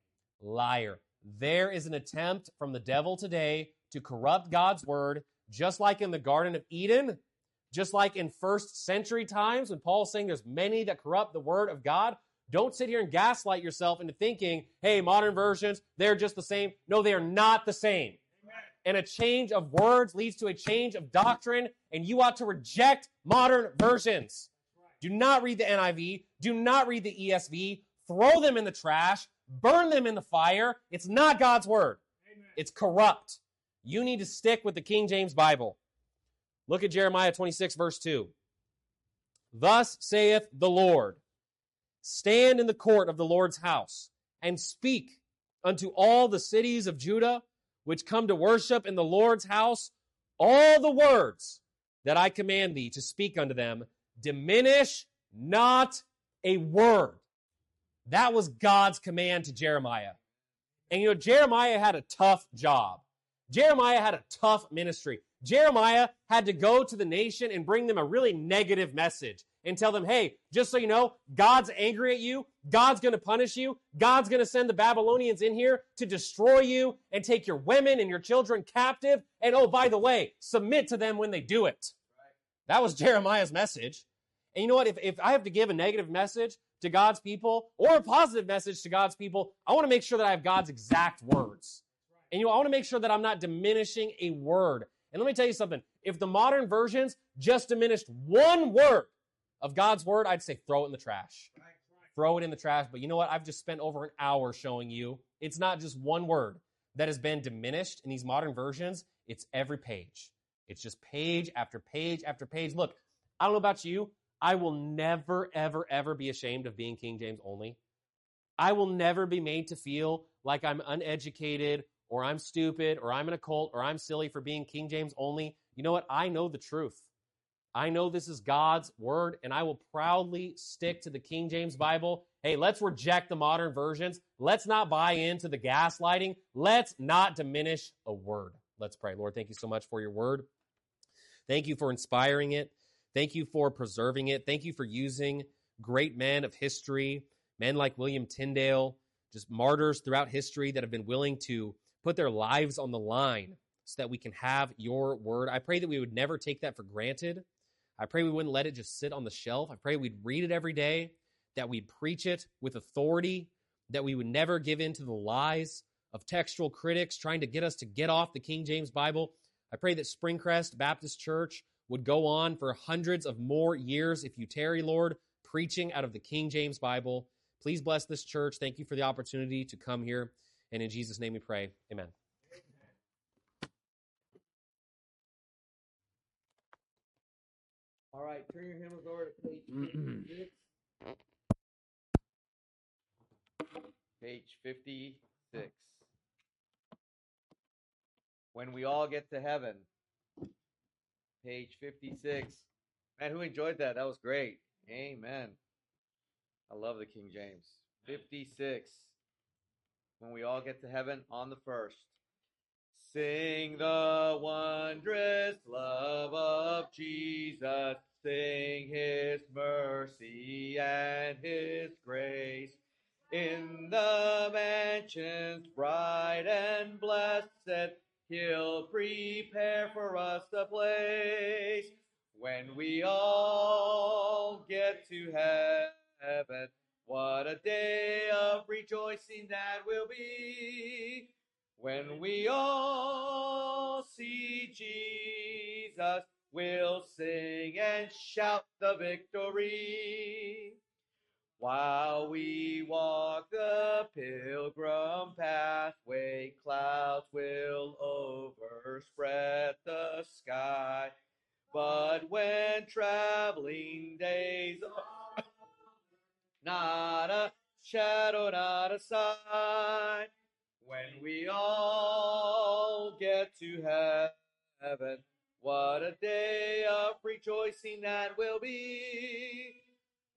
There is an attempt from the devil today to corrupt God's word, just like in the Garden of Eden, just like in first century times when Paul's saying there's many that corrupt the word of God. Don't sit here and gaslight yourself into thinking, hey, modern versions, they're just the same. No, they are not the same. Amen. And a change of words leads to a change of doctrine, and you ought to reject modern versions. Right. Do not read the NIV. Do not read the ESV. Throw them in the trash. Burn them in the fire. It's not God's word. Amen. It's corrupt. You need to stick with the King James Bible. Look at Jeremiah 26, verse 2. Thus saith the Lord, stand in the court of the Lord's house, and speak unto all the cities of Judah, which come to worship in the Lord's house, all the words that I command thee to speak unto them. Diminish not a word. That was God's command to Jeremiah. And Jeremiah had a tough job. Jeremiah had a tough ministry. Jeremiah had to go to the nation and bring them a really negative message and tell them, hey, just so you know, God's angry at you. God's going to punish you. God's going to send the Babylonians in here to destroy you and take your women and your children captive. And oh, by the way, submit to them when they do it. That was Jeremiah's message. And you know what? If I have to give a negative message to God's people or a positive message to God's people, I want to make sure that I have God's exact words. And I want to make sure that I'm not diminishing a word. And let me tell you something. If the modern versions just diminished one word of God's word, I'd say throw it in the trash. Throw it in the trash. But you know what? I've just spent over an hour showing you it's not just one word that has been diminished in these modern versions. It's every page. It's just page after page after page. Look, I don't know about you. I will never, ever, ever be ashamed of being King James only. I will never be made to feel like I'm uneducated or I'm stupid or I'm in a cult or I'm silly for being King James only. You know what? I know the truth. I know this is God's word, and I will proudly stick to the King James Bible. Hey, let's reject the modern versions. Let's not buy into the gaslighting. Let's not diminish a word. Let's pray. Lord, thank you so much for your word. Thank you for inspiring it. Thank you for preserving it. Thank you for using great men of history, men like William Tyndale, just martyrs throughout history that have been willing to put their lives on the line so that we can have your word. I pray that we would never take that for granted. I pray we wouldn't let it just sit on the shelf. I pray we'd read it every day, that we'd preach it with authority, that we would never give in to the lies of textual critics trying to get us to get off the King James Bible. I pray that Springcrest Baptist Church would go on for hundreds of more years, if you tarry, Lord, preaching out of the King James Bible. Please bless this church. Thank you for the opportunity to come here. And in Jesus' name we pray. Amen.
All right, turn your hymnals over to page 56. Page 56. When we all get to heaven. Page 56. Man, who enjoyed that? That was great. Amen. I love the King James. 56. When we all get to heaven on the first. Sing the wondrous love of Jesus. Sing his mercy and his grace. In the mansions bright and blessed, he'll prepare for us a place. When we all get to heaven, what a day of rejoicing that will be. When we all see Jesus, we'll sing and shout the victory. While we walk the pilgrim pathway, clouds will overspread the sky. But when traveling days are not a shadow, not a sign, when we all get to heaven, what a day of rejoicing that will be.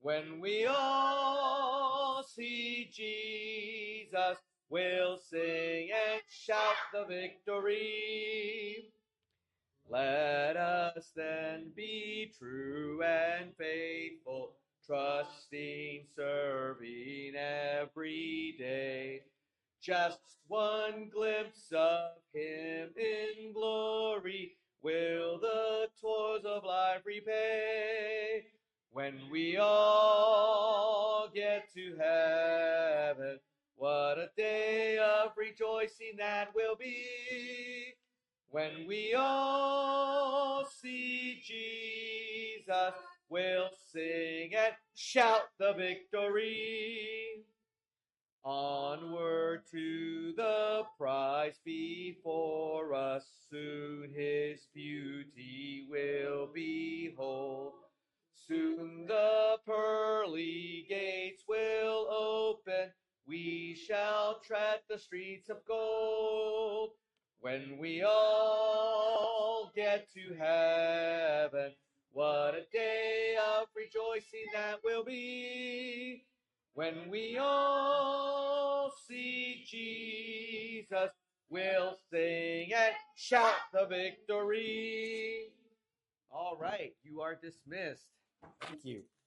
When we all see Jesus, we'll sing and shout the victory. Let us then be true and faithful, trusting, serving every day. Just one glimpse of him in glory will the toils of life repay. When we all get to heaven, what a day of rejoicing that will be. When we all see Jesus, we'll sing and shout the victory. Onward to the prize before us, soon his beauty will behold. Soon the pearly gates will open, we shall tread the streets of gold. When we all get to heaven, what a day of rejoicing that will be. When we all see Jesus, we'll sing and shout the victory. All right, you are dismissed.
Thank you.